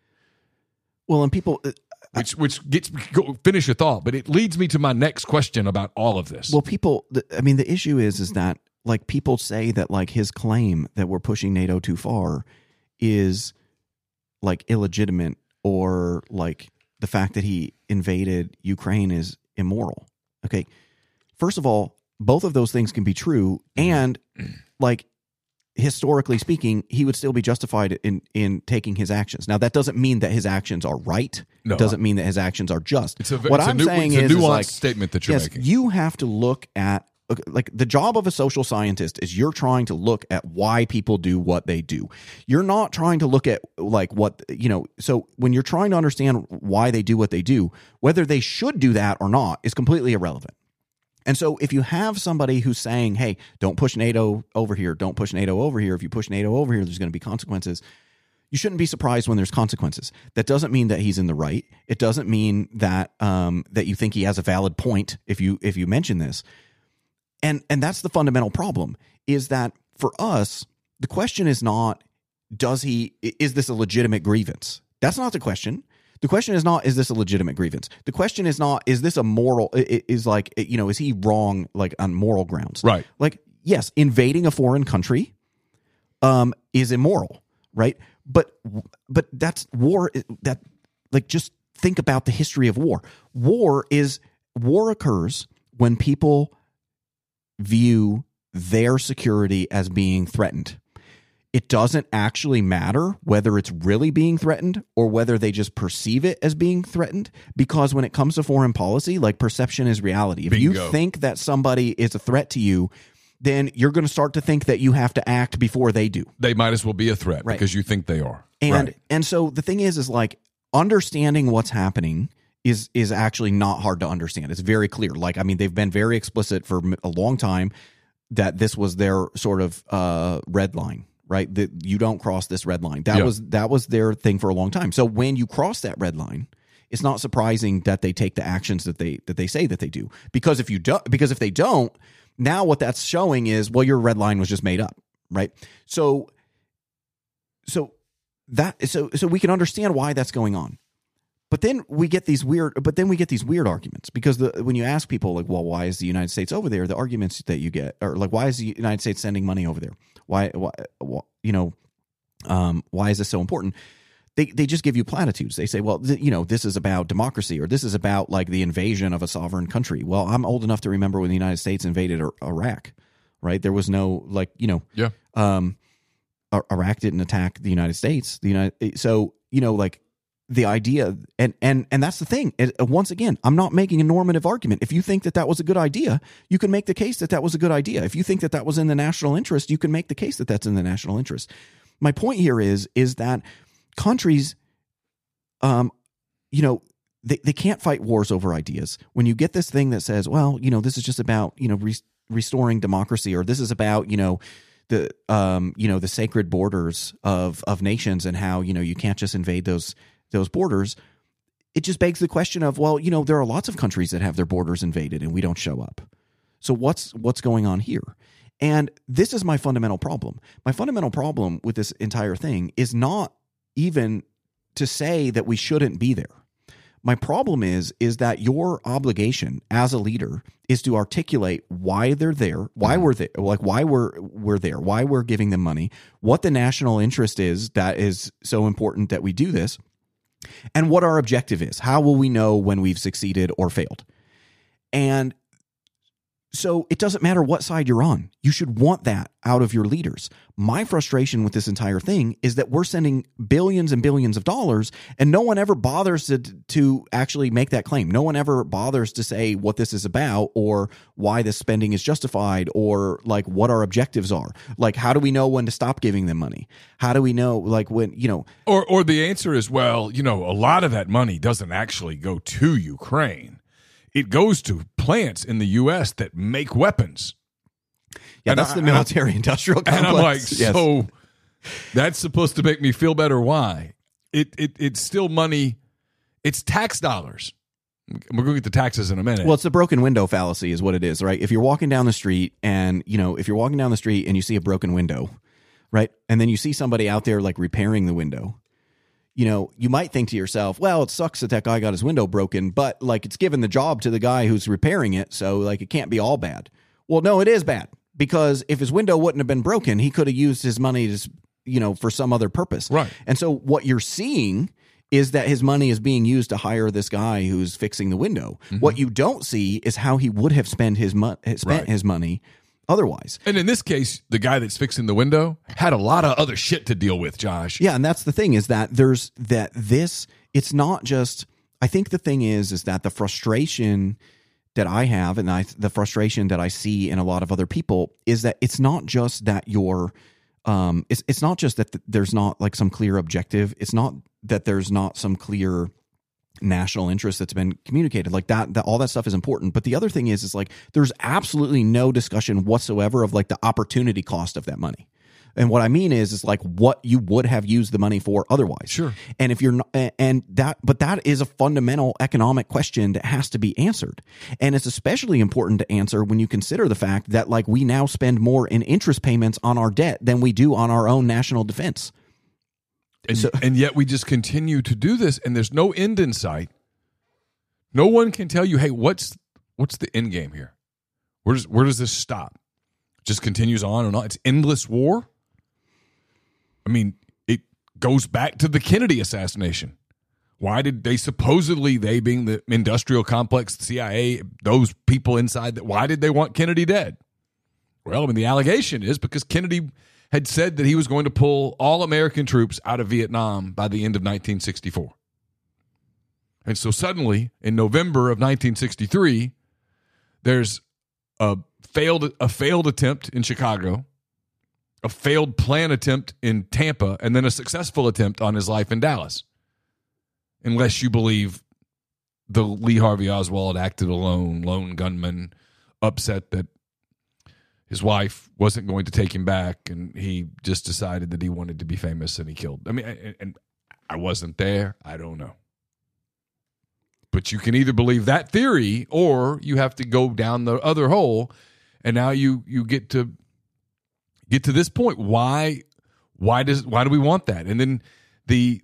Speaker 3: Well, and people...
Speaker 2: Which gets finish your thought, but it leads me to my next question about all of this.
Speaker 3: Well, the issue is that like people say that like his claim that we're pushing NATO too far is like illegitimate, or like the fact that he invaded Ukraine is immoral. Okay, first of all, both of those things can be true, and like historically speaking, he would still be justified in taking his actions. Now, that doesn't mean that his actions are right.
Speaker 2: No.
Speaker 3: It doesn't mean that his actions are just.
Speaker 2: It's a nuanced statement that you're making.
Speaker 3: You have to look at, like, the job of a social scientist is you're trying to look at why people do what they do. You're not trying to look at like what, so when you're trying to understand why they do what they do, whether they should do that or not is completely irrelevant. And so if you have somebody who's saying, hey, don't push NATO over here, don't push NATO over here. If you push NATO over here, there's going to be consequences. You shouldn't be surprised when there's consequences. That doesn't mean that he's in the right. It doesn't mean that that you think he has a valid point if you mention this. And that's the fundamental problem, is that for us, the question is not, is this a legitimate grievance? That's not the question. The question is not, is this a legitimate grievance? The question is not, is this a moral, is he wrong, like, on moral grounds?
Speaker 2: Right.
Speaker 3: Like, yes, invading a foreign country is immoral, right? But that's war. That, like, just think about the history of war. War occurs when people view their security as being threatened. It doesn't actually matter whether it's really being threatened or whether they just perceive it as being threatened, because when it comes to foreign policy, like, perception is reality. If you think that somebody is a threat to you, then you're going to start to think that you have to act before they do.
Speaker 2: They might as well be a threat, right, because you think they are.
Speaker 3: And so the thing is like, understanding what's happening is actually not hard to understand. It's very clear. Like, I mean, they've been very explicit for a long time that this was their sort of red line. Right, that you don't cross this red line. That was their thing for a long time. So when you cross that red line, it's not surprising that they take the actions that they say that they do. Because if they don't, now what that's showing is, well, your red line was just made up, right? So we can understand why that's going on. But then we get these weird arguments, because when you ask people, like, well, why is the United States over there? The arguments that you get are like, why is the United States sending money over there? Why is this so important? They just give you platitudes. They say, well, this is about democracy, or this is about, like, the invasion of a sovereign country. Well, I'm old enough to remember when the United States invaded Iraq, right? There was no, like, Iraq didn't attack the United States. The idea, and that's the thing. Once again, I'm not making a normative argument. If you think that was a good idea, you can make the case that was a good idea. If you think that was in the national interest, you can make the case that that's in the national interest. My point here is that countries, they can't fight wars over ideas. When you get this thing that says, well, this is just about, restoring democracy, or this is about, the sacred borders of nations, and how, you can't just invade those borders, it just begs the question of, well, there are lots of countries that have their borders invaded and we don't show up. So what's going on here? And this is my fundamental problem. My fundamental problem with this entire thing is not even to say that we shouldn't be there. My problem is that your obligation as a leader is to articulate why they're there, why we're there, like why we're there, why we're giving them money, what the national interest is that is so important that we do this, and what our objective is. How will we know when we've succeeded or failed? And so it doesn't matter what side you're on. You should want that out of your leaders. My frustration with this entire thing is that we're sending billions and billions of dollars and no one ever bothers to actually make that claim. No one ever bothers to say what this is about or why this spending is justified or like what our objectives are. Like, how do we know when to stop giving them money? How do we know like when, you know,
Speaker 2: or the answer is, well, you know, a lot of that money doesn't actually go to Ukraine. It goes to plants in the U.S. that make weapons.
Speaker 3: Yeah, that's the military-industrial complex.
Speaker 2: And I'm like,
Speaker 3: yes.
Speaker 2: So that's supposed to make me feel better. Why? It's still money. It's tax dollars. We're going to get to taxes in a minute.
Speaker 3: Well, it's a broken window fallacy is what it is, right? If you're walking down the street and, you know, if you're walking down the street and you see a broken window, right? And then you see somebody out there like repairing the window. You know, you might think to yourself, well, it sucks that guy got his window broken, but like it's given the job to the guy who's repairing it. So like it can't be all bad. Well, no, it is bad because if his window wouldn't have been broken, he could have used his money to, you know, for some other purpose.
Speaker 2: Right.
Speaker 3: And so what you're seeing is that his money is being used to hire this guy who's fixing the window. Mm-hmm. What you don't see is how he would have spent his money otherwise.
Speaker 2: And in this case, the guy that's fixing the window had a lot of other shit to deal with, Josh.
Speaker 3: Yeah, and that's the thing is that it's not just, I think the thing is that the frustration that I have and the frustration that I see in a lot of other people is that it's not just that you're, it's not just that there's not like some clear objective. It's not that there's not some clear national interest that's been communicated like that all that stuff is important, but the other thing is like there's absolutely no discussion whatsoever of like the opportunity cost of that money. And what I mean is like what you would have used the money for otherwise.
Speaker 2: Sure.
Speaker 3: And if you're not, but that is a fundamental economic question that has to be answered. And it's especially important to answer when you consider the fact that like we now spend more in interest payments on our debt than we do on our own national defense.
Speaker 2: And yet we just continue to do this, and there's no end in sight. No one can tell you, hey, what's the end game here? Where does this stop? It just continues on and on. It's endless war. I mean, it goes back to the Kennedy assassination. Why did they being the industrial complex, the CIA, those people inside that, why did they want Kennedy dead? Well, I mean, the allegation is because Kennedy had said that he was going to pull all American troops out of Vietnam by the end of 1964. And so suddenly, in November of 1963, there's a failed attempt in Chicago, a failed plan attempt in Tampa, and then a successful attempt on his life in Dallas. Unless you believe the Lee Harvey Oswald acted alone, lone gunman, upset that his wife wasn't going to take him back, and he just decided that he wanted to be famous, and he killed. I mean, and I wasn't there. I don't know. But you can either believe that theory, or you have to go down the other hole, and now you get to this point. Why do we want that? And then the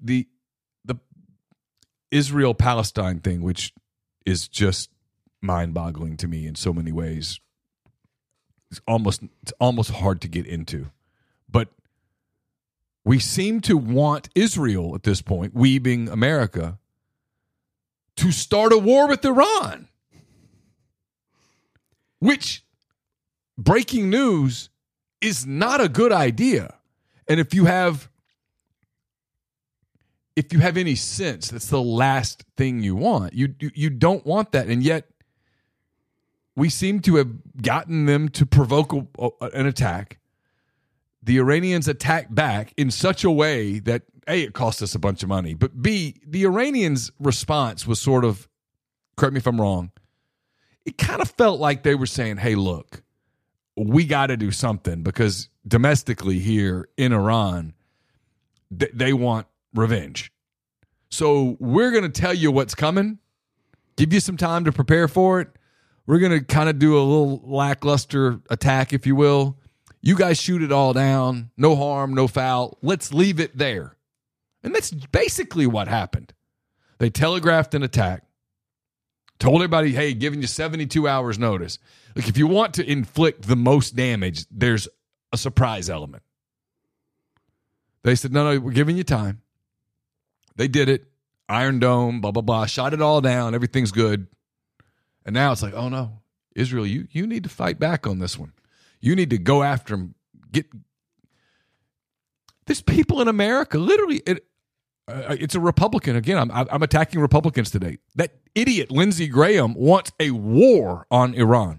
Speaker 2: Israel-Palestine thing, which is just mind-boggling to me in so many ways. It's almost hard to get into. But we seem to want Israel at this point, we being America, to start a war with Iran. Which, breaking news, is not a good idea. And if you have any sense, that's the last thing you want. You don't want that. And yet, we seem to have gotten them to provoke an attack. The Iranians attacked back in such a way that, A, it cost us a bunch of money, but B, the Iranians' response was sort of, correct me if I'm wrong, it kind of felt like they were saying, hey, look, we got to do something because domestically here in Iran, they want revenge. So we're going to tell you what's coming, give you some time to prepare for it. We're going to kind of do a little lackluster attack, if you will, You guys shoot it all down. No harm, no foul. Let's leave it there. And that's basically what happened. They telegraphed an attack, told everybody, hey, giving you 72 hours notice. Look, if you want to inflict the most damage, there's a surprise element. They said, no, we're giving you time. They did it. Iron Dome, blah, blah, blah. Shot it all down. Everything's good. And now it's like, oh, no. Israel, you need to fight back on this one. You need to go after them. There's people in America, literally, it's a Republican. Again, I'm attacking Republicans today. That idiot Lindsey Graham wants a war on Iran.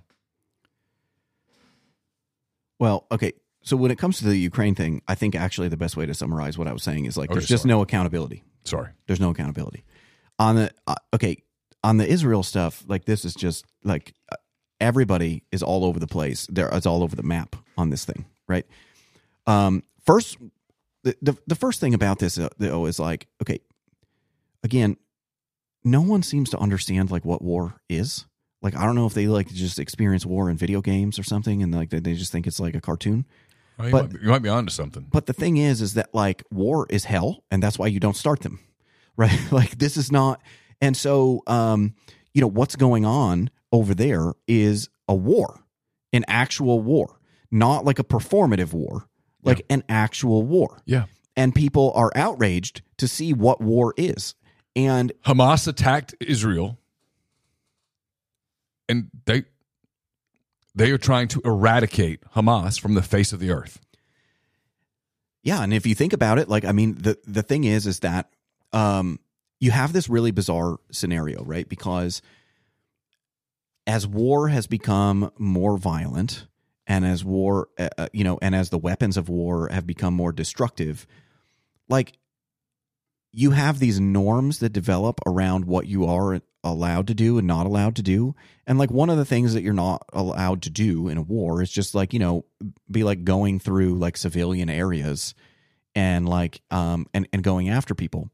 Speaker 3: Well, okay. So when it comes to the Ukraine thing, I think actually the best way to summarize what I was saying is like there's just no accountability.
Speaker 2: Sorry.
Speaker 3: There's no accountability. On the on the Israel stuff, like this is just like everybody is all over the place. It's all over the map on this thing, right? First, the first thing about this though is like, okay, again, no one seems to understand like what war is. Like, I don't know if they like just experience war in video games or something, and like they just think it's like a cartoon.
Speaker 2: Well, you might be onto something.
Speaker 3: But the thing is that like war is hell, and that's why you don't start them, right? Like this is not, and so what's going on over there is a war, an actual war, not like a performative war, like an actual war.
Speaker 2: Yeah,
Speaker 3: and people are outraged to see what war is, and
Speaker 2: Hamas attacked Israel, and they are trying to eradicate Hamas from the face of the earth.
Speaker 3: Yeah, and if you think about it, like, I mean, the thing is that you have this really bizarre scenario, right? Because as war has become more violent, and as war, and as the weapons of war have become more destructive, like, you have these norms that develop around what you are allowed to do and not allowed to do. And like one of the things that you're not allowed to do in a war is just like, be like going through like civilian areas and like, and going after people.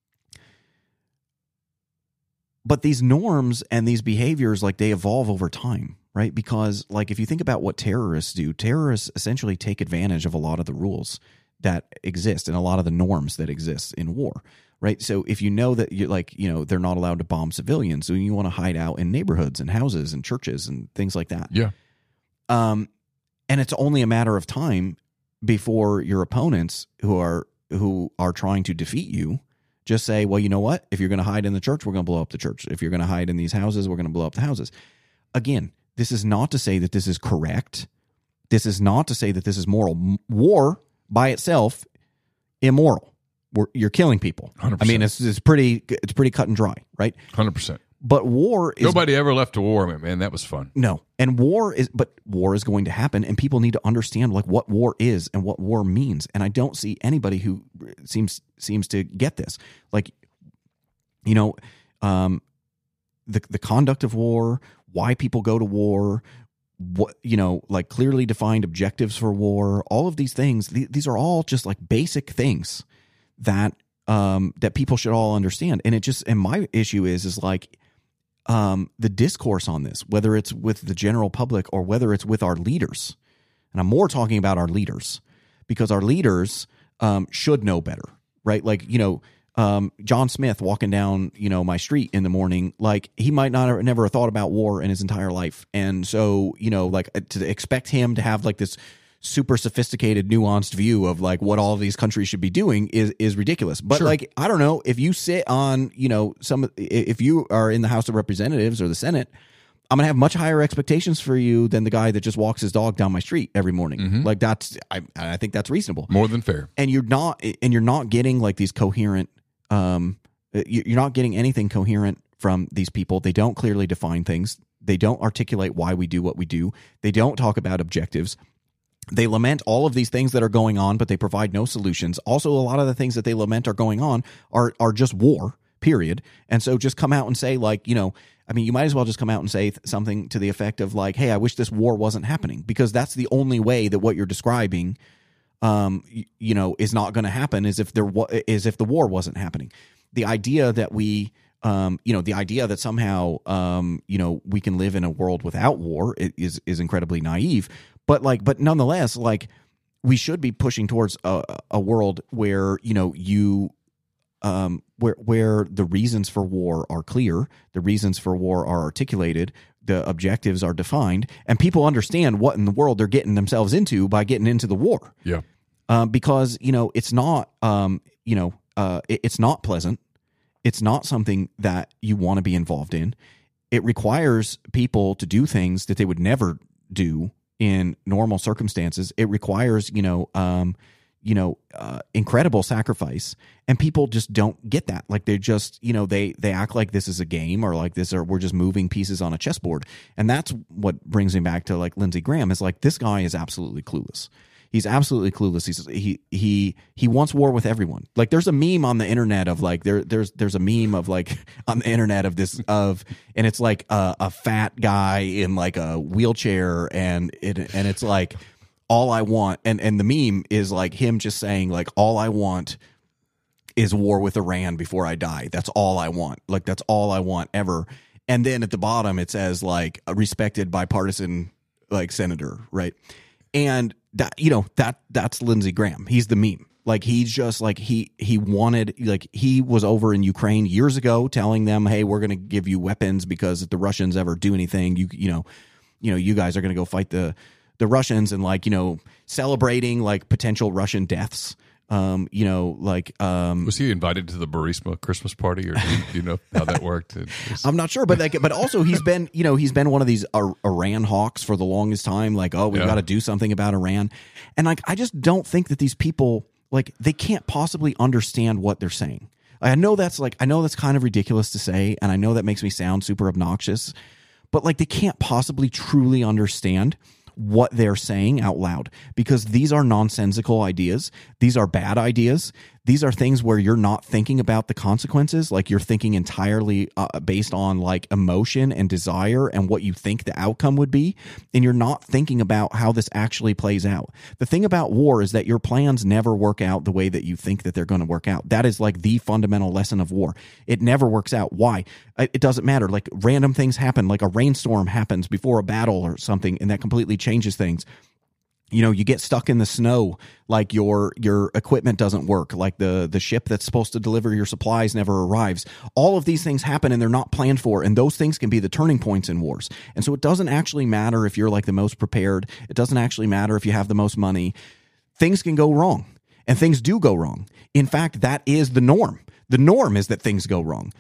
Speaker 3: But these norms and these behaviors, like they evolve over time, right? Because like, if you think about what terrorists do, terrorists essentially take advantage of a lot of the rules that exist and a lot of the norms that exist in war, right? So if you know that they're not allowed to bomb civilians, so you want to hide out in neighborhoods and houses and churches and things like that.
Speaker 2: Yeah.
Speaker 3: And it's only a matter of time before your opponents who are trying to defeat you just say, well, you know what? If you're going to hide in the church, we're going to blow up the church. If you're going to hide in these houses, we're going to blow up the houses. Again, this is not to say that this is correct. This is not to say that this is moral. War by itself, immoral. You're killing people.
Speaker 2: 100%.
Speaker 3: I mean, it's pretty cut and dry, right?
Speaker 2: 100%.
Speaker 3: But war is...
Speaker 2: Nobody ever left a war, man. That was fun.
Speaker 3: No. And war is going to happen, and people need to understand like what war is and what war means. And I don't see anybody who seems to get this. Like, the conduct of war, why people go to war, what, like clearly defined objectives for war, all of these things, these are all just like basic things that people should all understand. And my issue is like, the discourse on this, whether it's with the general public or whether it's with our leaders, and I'm more talking about our leaders, because our leaders should know better, right? Like, John Smith walking down, my street in the morning, like he might not never have thought about war in his entire life. And so, like to expect him to have like this super sophisticated, nuanced view of like what all of these countries should be doing is ridiculous. But like, I don't know, if you sit on, if you are in the House of Representatives or the Senate, I'm going to have much higher expectations for you than the guy that just walks his dog down my street every morning. Mm-hmm. Like I think that's reasonable.
Speaker 2: More than fair.
Speaker 3: And you're not getting like these coherent, you're not getting anything coherent from these people. They don't clearly define things. They don't articulate why we do what we do. They don't talk about objectives. They lament all of these things that are going on, but they provide no solutions. Also, a lot of the things that they lament are going on are just war, period. And so just come out and say like, you might as well just come out and say something to the effect of like, hey, I wish this war wasn't happening, because that's the only way that what you're describing, is not going to happen is if the war wasn't happening. The idea that that somehow, we can live in a world without war is incredibly naive. but nonetheless, like we should be pushing towards a world where where the reasons for war are clear, the reasons for war are articulated, the objectives are defined, and people understand what in the world they're getting themselves into by getting into the war.
Speaker 2: Yeah.
Speaker 3: Because it's not it's not pleasant. It's not something that you want to be involved in. It requires people to do things that they would never do in normal circumstances. It requires incredible sacrifice, and people just don't get that. Like they just they act like this is a game, or like this, or we're just moving pieces on a chessboard. And that's what brings me back to like Lindsey Graham, is like, this guy is absolutely clueless. He's absolutely clueless. He wants war with everyone. Like there's a meme on the internet of like there's a meme of like on the internet of and it's like a fat guy in like a wheelchair, and it's like, all I want, and the meme is like him just saying like, all I want is war with Iran before I die. That's all I want. Like that's all I want ever. And then at the bottom it says like a respected bipartisan like senator, right? And that's Lindsey Graham. He's the meme. Like he's just like he wanted, like he was over in Ukraine years ago telling them, hey, we're going to give you weapons because if the Russians ever do anything, you guys are going to go fight the Russians, and like celebrating like potential Russian deaths. Was
Speaker 2: he invited to the Burisma Christmas party, or do you know how that worked?
Speaker 3: I'm not sure, but also he's been one of these Iran hawks for the longest time. Like, oh, we've got to do something about Iran, and like I just don't think that these people, like, they can't possibly understand what they're saying. I know that's kind of ridiculous to say, and I know that makes me sound super obnoxious, but like they can't possibly truly understand what they're saying out loud, because these are nonsensical ideas. These are bad ideas. These are things where you're not thinking about the consequences. Like you're thinking entirely based on like emotion and desire and what you think the outcome would be. And you're not thinking about how this actually plays out. The thing about war is that your plans never work out the way that you think that they're going to work out. That is like the fundamental lesson of war. It never works out. Why? It doesn't matter. Like random things happen, like a rainstorm happens before a battle or something, and that completely changes things. You get stuck in the snow, like your equipment doesn't work, like the ship that's supposed to deliver your supplies never arrives. All of these things happen and they're not planned for, and those things can be the turning points in wars. And so it doesn't actually matter if you're like the most prepared. It doesn't actually matter if you have the most money. Things can go wrong, and things do go wrong. In fact, that is the norm. The norm is that things go wrong.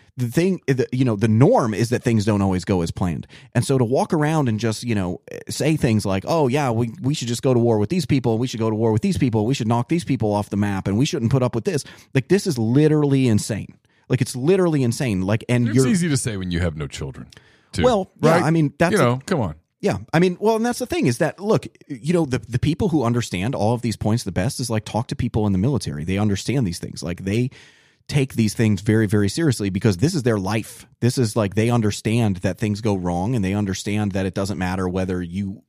Speaker 3: The norm is that things don't always go as planned. And so to walk around and just, say things like, oh yeah, we should just go to war with these people. We should go to war with these people. We should knock these people off the map, and we shouldn't put up with this. Like, this is literally insane. Like, it's literally insane. Like, and
Speaker 2: it's easy to say when you have no children, too.
Speaker 3: Well,
Speaker 2: right?
Speaker 3: Yeah, I mean, that's
Speaker 2: come on.
Speaker 3: Yeah. I mean, well, and that's the thing is that, look, the people who understand all of these points the best is like, talk to people in the military. They understand these things. Like, they take these things very, very seriously, because this is their life. This is like, they understand that things go wrong, and they understand that it doesn't matter whether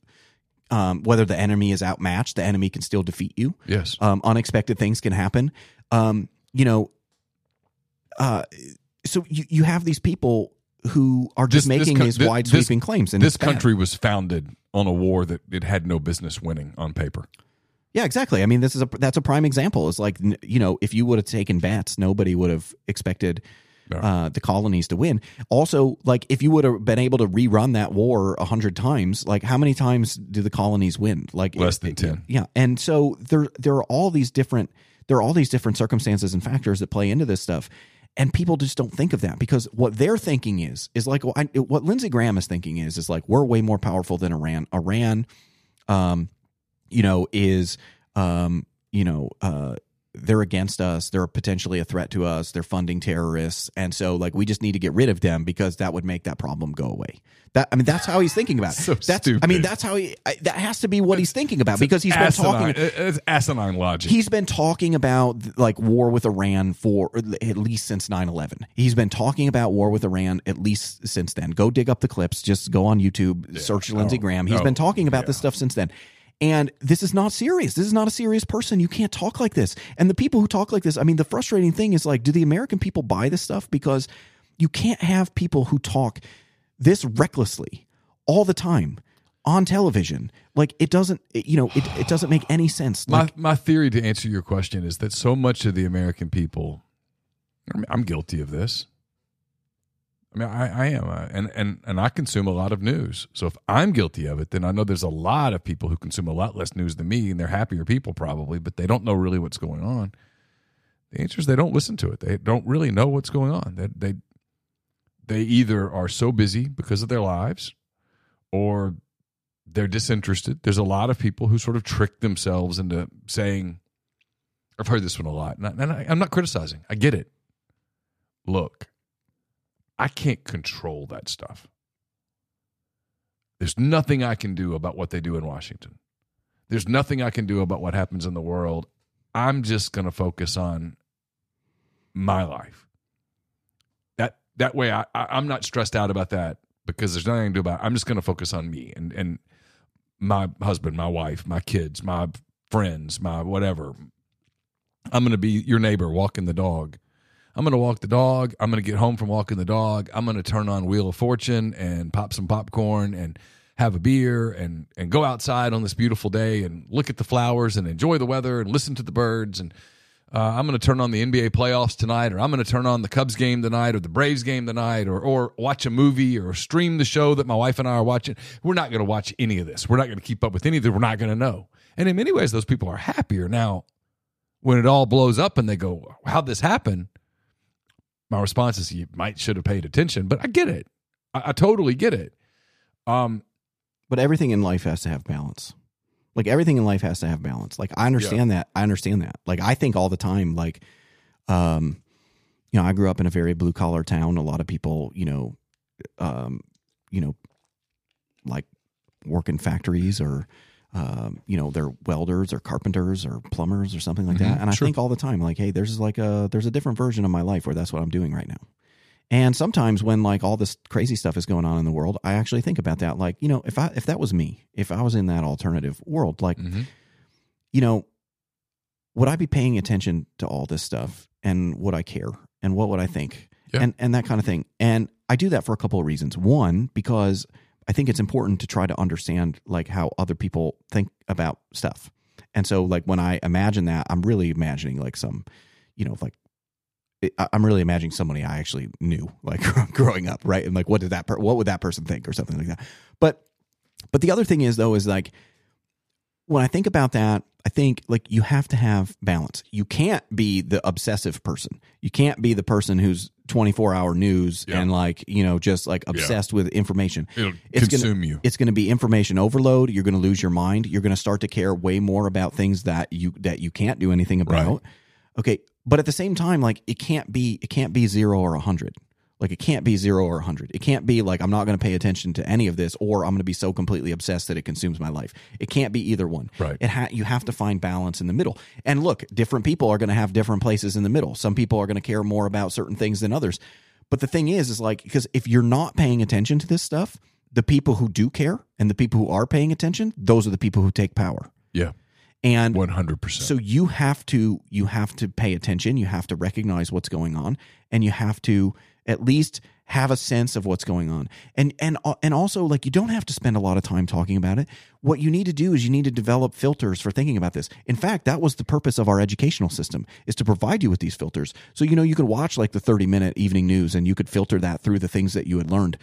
Speaker 3: whether the enemy is outmatched, the enemy can still defeat you.
Speaker 2: Yes.
Speaker 3: Unexpected things can happen. So you have these people who are just making these wide sweeping claims. And
Speaker 2: this country was founded on a war that it had no business winning on paper.
Speaker 3: Yeah, exactly. I mean, that's a prime example. It's like, if you would have taken bets, nobody would have expected the colonies to win. Also, like, if you would have been able to rerun that war 100 times, like, how many times do the colonies win? Like,
Speaker 2: less than 10.
Speaker 3: Yeah, and so there are all these different circumstances and factors that play into this stuff, and people just don't think of that, because what they're thinking is like, what Lindsey Graham is thinking is like, we're way more powerful than Iran. Iran, they're against us. They're potentially a threat to us. They're funding terrorists. And so, like, we just need to get rid of them because that would make that problem go away. That's how he's thinking about it.
Speaker 2: So stupid.
Speaker 3: That's how that has to be what he's thinking about, because he's been talking.
Speaker 2: It's asinine logic.
Speaker 3: He's been talking about, like, war with Iran for at least since 9/11. He's been talking about war with Iran at least since then. Go dig up the clips. Just go on YouTube, search Lindsey Graham. He's been talking about this stuff since then. And this is not serious. This is not a serious person. You can't talk like this. And the people who talk like this, I mean, the frustrating thing is, like, do the American people buy this stuff? Because you can't have people who talk this recklessly all the time on television. Like it doesn't make any sense. Like,
Speaker 2: My theory to answer your question is that so much of the American people, I'm guilty of this. I mean, I am, and I consume a lot of news. So if I'm guilty of it, then I know there's a lot of people who consume a lot less news than me, and they're happier people probably, but they don't know really what's going on. The answer is they don't listen to it. They don't really know what's going on. They either are so busy because of their lives, or they're disinterested. There's a lot of people who sort of trick themselves into saying, I've heard this one a lot, and I'm not criticizing. I get it. Look, I can't control that stuff. There's nothing I can do about what they do in Washington. There's nothing I can do about what happens in the world. I'm just going to focus on my life. That way I'm not stressed out about that because there's nothing I can do about it. I'm just going to focus on me and my husband, my wife, my kids, my friends, my whatever. I'm going to be your neighbor walking the dog. I'm going to walk the dog. I'm going to get home from walking the dog. I'm going to turn on Wheel of Fortune and pop some popcorn and have a beer and go outside on this beautiful day and look at the flowers and enjoy the weather and listen to the birds. And I'm going to turn on the NBA playoffs tonight, or I'm going to turn on the Cubs game tonight or the Braves game tonight, or watch a movie or stream the show that my wife and I are watching. We're not going to watch any of this. We're not going to keep up with any of it. We're not going to know. And in many ways, those people are happier. Now, when it all blows up and they go, how'd this happen? My response is you should have paid attention, but I get it. I totally get it.
Speaker 3: But everything in life has to have balance. Like everything in life has to have balance. Like I understand that. I understand that. Like I think all the time, like, I grew up in a very blue collar town. A lot of people, like work in factories or, they're welders or carpenters or plumbers or something like that. And I think all the time, like, hey, there's a different version of my life where that's what I'm doing right now. And sometimes when like all this crazy stuff is going on in the world, I actually think about that. Like, if that was me, if I was in that alternative world, like, would I be paying attention to all this stuff and would I care and what would I think and that kind of thing? And I do that for a couple of reasons. One, because I think it's important to try to understand like how other people think about stuff. And so like when I imagine that, I'm really imagining like some, I'm really imagining somebody I actually knew like growing up. Right. And like, what would that person think or something like that? But the other thing is though, is like, when I think about that, I think like you have to have balance. You can't be the obsessive person. You can't be the person who's 24-hour news and like, just like obsessed with information.
Speaker 2: It's consume you.
Speaker 3: It's going to be information overload. You're going to lose your mind. You're going to start to care way more about things that you can't do anything about.
Speaker 2: Right.
Speaker 3: Okay. But at the same time, like it can't be 0 or 100. Like it can't be 0 or 100. It can't be like I'm not going to pay attention to any of this, or I'm going to be so completely obsessed that it consumes my life. It can't be either one.
Speaker 2: Right.
Speaker 3: You have to find balance in the middle. And look, different people are going to have different places in the middle. Some people are going to care more about certain things than others. But the thing is like, because if you're not paying attention to this stuff, the people who do care and the people who are paying attention, those are the people who take power.
Speaker 2: Yeah.
Speaker 3: And
Speaker 2: 100%.
Speaker 3: So you have to pay attention. You have to recognize what's going on, and you have to at least have a sense of what's going on. And also like you don't have to spend a lot of time talking about it. What you need to do is you need to develop filters for thinking about this. In fact, that was the purpose of our educational system, is to provide you with these filters. So you could watch like the 30-minute evening news and you could filter that through the things that you had learned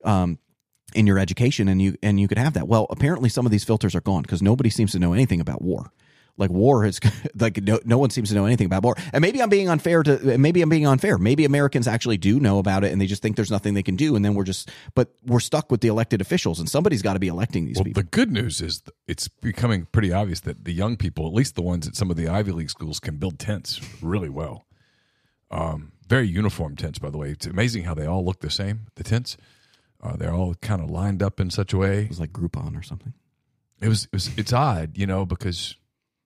Speaker 3: in your education, and you could have that. Well, apparently some of these filters are gone because nobody seems to know anything about war. Like war is like no one seems to know anything about war. And maybe I'm being unfair. Maybe Americans actually do know about it and they just think there's nothing they can do. And then we're stuck with the elected officials, and somebody's got to be electing these people.
Speaker 2: The good news is it's becoming pretty obvious that the young people, at least the ones at some of the Ivy League schools, can build tents really well. Very uniform tents, by the way. It's amazing how they all look the same, the tents. They're all kind of lined up in such a way.
Speaker 3: It was like Groupon or something.
Speaker 2: It's odd, because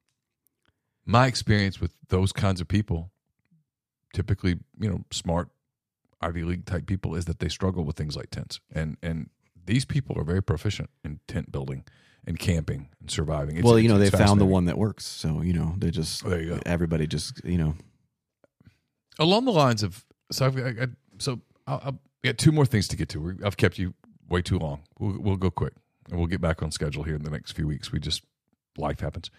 Speaker 2: my experience with those kinds of people, typically, smart Ivy League type people, is that they struggle with things like tents. And these people are very proficient in tent building and camping and surviving.
Speaker 3: They found the one that works. So, they just,
Speaker 2: there you go.
Speaker 3: Everybody just,
Speaker 2: Along the lines of, I'll get two more things to get to. I've kept you way too long. We'll go quick. and we'll get back on schedule here in the next few weeks. Life happens.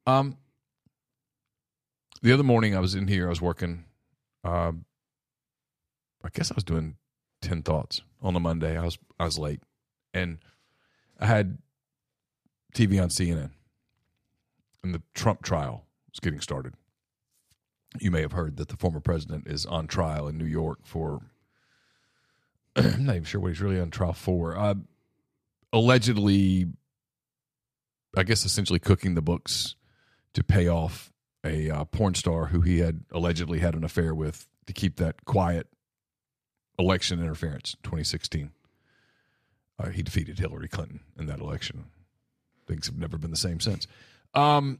Speaker 2: The other morning I was in here, I was working. I guess I was doing 10 Thoughts on a Monday. I was late, and I had TV on CNN, and the Trump trial was getting started. You may have heard that the former president is on trial in New York for, I'm not even sure what he's really on trial for. Allegedly, I guess essentially cooking the books to pay off a porn star who he had allegedly had an affair with to keep that quiet election interference in 2016. He defeated Hillary Clinton in that election. Things have never been the same since. I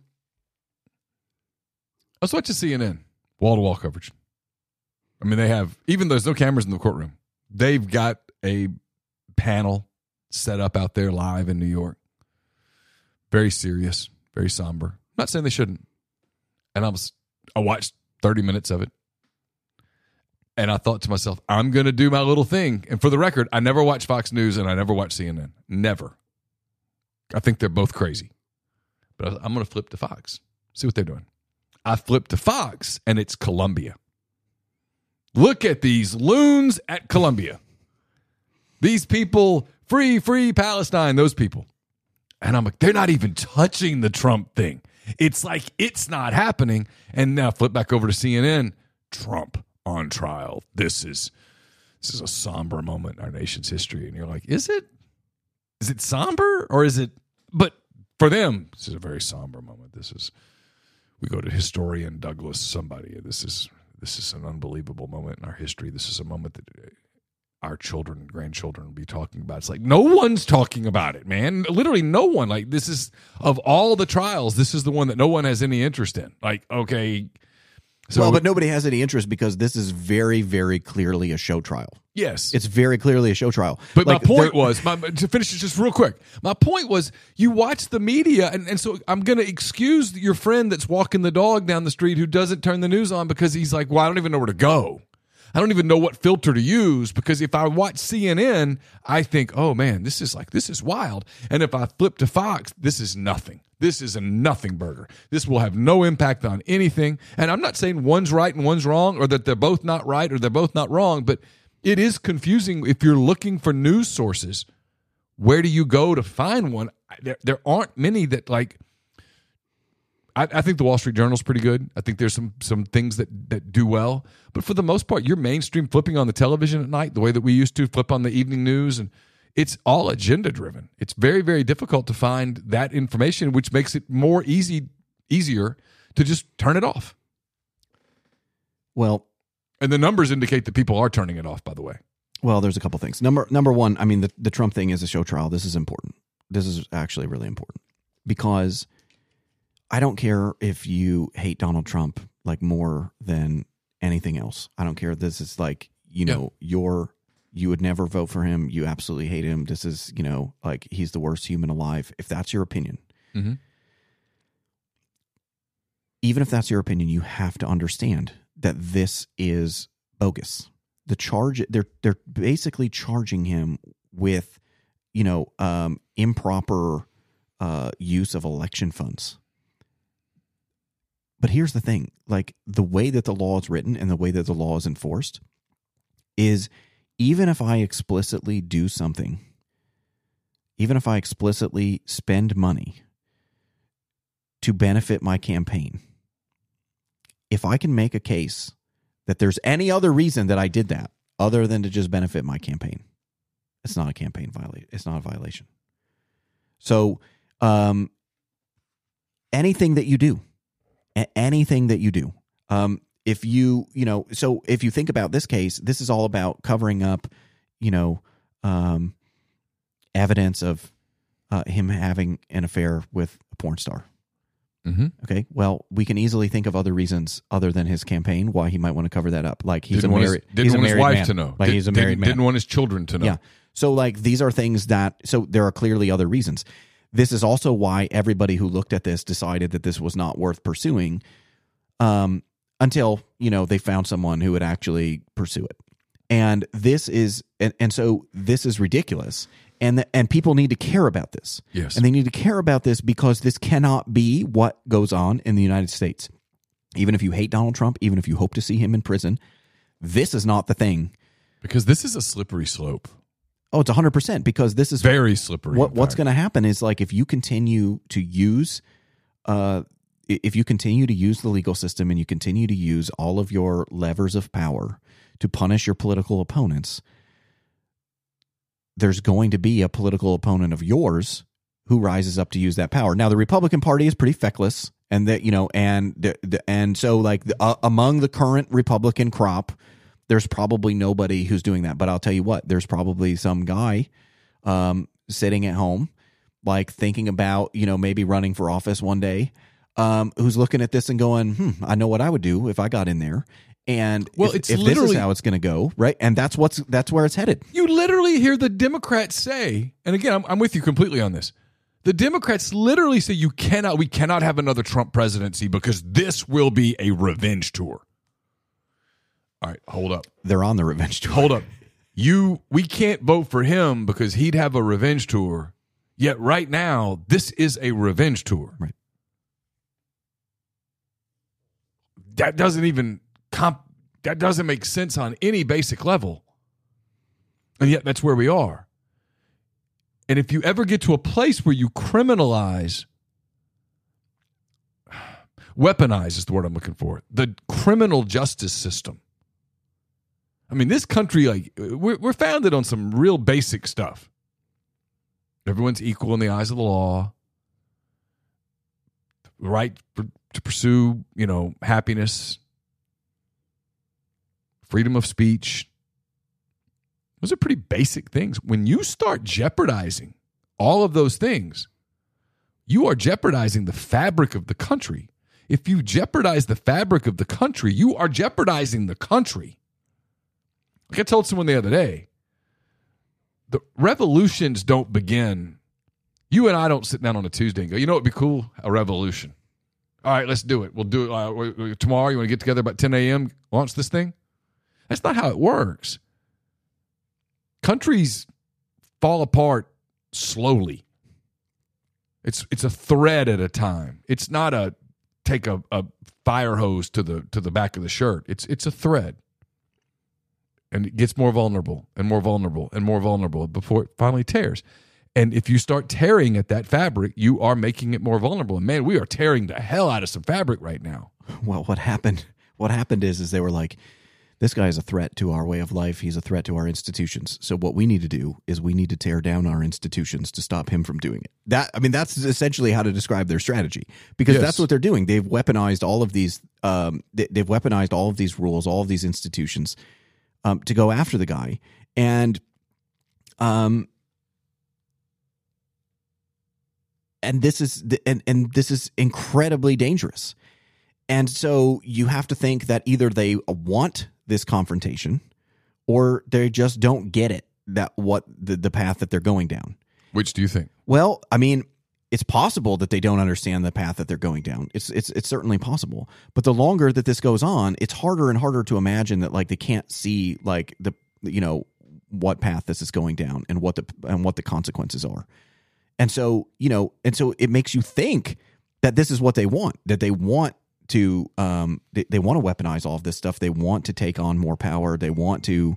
Speaker 2: was watching CNN, wall-to-wall coverage. I mean, they have, even though there's no cameras in the courtroom, they've got a panel set up out there live in New York. Very serious, very somber. I'm not saying they shouldn't. And I watched 30 minutes of it. And I thought to myself, I'm going to do my little thing. And for the record, I never watch Fox News and I never watch CNN. Never. I think they're both crazy. But I'm going to flip to Fox. See what they're doing. I flipped to Fox, and it's Columbia. Look at these loons at Columbia. These people, free Palestine, those people. And I'm like, they're not even touching the Trump thing. It's like it's not happening. And now flip back over to CNN. Trump on trial. This is a somber moment in our nation's history. And you're like, is it? Is it somber or is it? But for them, this is a very somber moment. We go to historian Douglas somebody. This is an unbelievable moment in our history. This is a moment that our children and grandchildren will be talking about. It's like no one's talking about it, man. Literally no one. Like this is, of all the trials, this is the one that no one has any interest in. Like, okay. So,
Speaker 3: well, but nobody has any interest because this is very, very clearly a show trial.
Speaker 2: Yes.
Speaker 3: It's very clearly a show trial.
Speaker 2: But like, my point was, to finish it just real quick, my point was you watch the media, and so I'm going to excuse your friend that's walking the dog down the street who doesn't turn the news on because he's like, well, I don't even know where to go. I don't even know what filter to use because if I watch CNN, I think, oh man, this is wild. And if I flip to Fox, this is nothing. This is a nothing burger. This will have no impact on anything. And I'm not saying one's right and one's wrong or that they're both not right or they're both not wrong, but it is confusing if you're looking for news sources. Where do you go to find one? There aren't many that like. I think the Wall Street Journal is pretty good. I think there's some things that do well. But for the most part, you're mainstream flipping on the television at night the way that we used to flip on the evening news. And it's all agenda driven. It's very, very difficult to find that information, which makes it more easier to just turn it off.
Speaker 3: Well,
Speaker 2: and the numbers indicate that people are turning it off, by the way.
Speaker 3: Well, there's a couple things. Number one, I mean, the Trump thing is a show trial. This is important. This is actually really important because I don't care if you hate Donald Trump like more than anything else. I don't care. This is like, you would never vote for him. You absolutely hate him. This is, like he's the worst human alive. If that's your opinion, even if that's your opinion, you have to understand that this is bogus. The charge, they're basically charging him with, improper use of election funds. But here's the thing, like the way that the law is written and the way that the law is enforced is even if I explicitly do something, even if I explicitly spend money to benefit my campaign, if I can make a case that there's any other reason that I did that other than to just benefit my campaign, it's not a campaign violation. It's not a violation. So anything that you do, if you think about this case, this is all about covering up, evidence of him having an affair with a porn star. Mm-hmm. Okay. Well, we can easily think of other reasons other than his campaign why he might want to cover that up. Like
Speaker 2: didn't want his wife to know.
Speaker 3: Like he's a married man.
Speaker 2: Didn't want his children to know.
Speaker 3: Yeah. So like these are things so there are clearly other reasons. This is also why everybody who looked at this decided that this was not worth pursuing. Until, they found someone who would actually pursue it. And this is, and so this is ridiculous. And people need to care about this.
Speaker 2: Yes.
Speaker 3: And they need to care about this because this cannot be what goes on in the United States. Even if you hate Donald Trump, even if you hope to see him in prison, this is not the thing.
Speaker 2: Because this is a slippery slope.
Speaker 3: Oh, it's 100%, because this is
Speaker 2: Very slippery.
Speaker 3: What's going to happen is, like, if you continue to use the legal system and you continue to use all of your levers of power to punish your political opponents, there's going to be a political opponent of yours who rises up to use that power. Now, the Republican Party is pretty feckless, and that, you know, and so, like, among the current Republican crop, there's probably nobody who's doing that. But I'll tell you what, there's probably some guy sitting at home, like, thinking about, you know, maybe running for office one day, who's looking at this and going, I know what I would do if I got in there. And
Speaker 2: well,
Speaker 3: if this is how it's going to go, right? And that's where it's headed.
Speaker 2: You literally hear the Democrats say, and again, I'm with you completely on this. The Democrats literally say we cannot have another Trump presidency because this will be a revenge tour. All right, hold up.
Speaker 3: They're on the revenge tour.
Speaker 2: Hold up. We can't vote for him because he'd have a revenge tour. Yet right now, this is a revenge tour.
Speaker 3: Right.
Speaker 2: That doesn't even that doesn't make sense on any basic level. And yet that's where we are. And if you ever get to a place where you weaponize is the word I'm looking for, the criminal justice system. I mean, this country, like, we're founded on some real basic stuff. Everyone's equal in the eyes of the law. Right to pursue, you know, happiness, freedom of speech. Those are pretty basic things. When you start jeopardizing all of those things, you are jeopardizing the fabric of the country. If you jeopardize the fabric of the country, you are jeopardizing the country. Like I told someone the other day, the revolutions don't begin. You and I don't sit down on a Tuesday and go, you know what would be cool? A revolution. All right, let's do it. We'll do it tomorrow. You want to get together about 10 a.m., launch this thing? That's not how it works. Countries fall apart slowly. It's a thread at a time. It's not a take a fire hose to the back of the shirt. It's a thread. And it gets more vulnerable and more vulnerable and more vulnerable before it finally tears. And if you start tearing at that fabric, you are making it more vulnerable. And man, we are tearing the hell out of some fabric right now.
Speaker 3: Well, what happened is they were like, this guy is a threat to our way of life. He's a threat to our institutions. So what we need to do is we need to tear down our institutions to stop him from doing it. That's essentially how to describe their strategy, because
Speaker 2: Yes.
Speaker 3: that's what they're doing. They've weaponized all of these. They've weaponized all of these rules, all of these institutions, to go after the guy. And this is incredibly dangerous. And so you have to think that either they want this confrontation or they just don't get it, that what the path that they're going down.
Speaker 2: Which do you think?
Speaker 3: Well, I mean, it's possible that they don't understand the path that they're going down. It's certainly possible. But the longer that this goes on, it's harder and harder to imagine that, like, they can't see, like, the, you know, what path this is going down and what the consequences are. And so, you know, it makes you think that this is what they want, that they want to they want to weaponize all of this stuff. They want to take on more power. They want to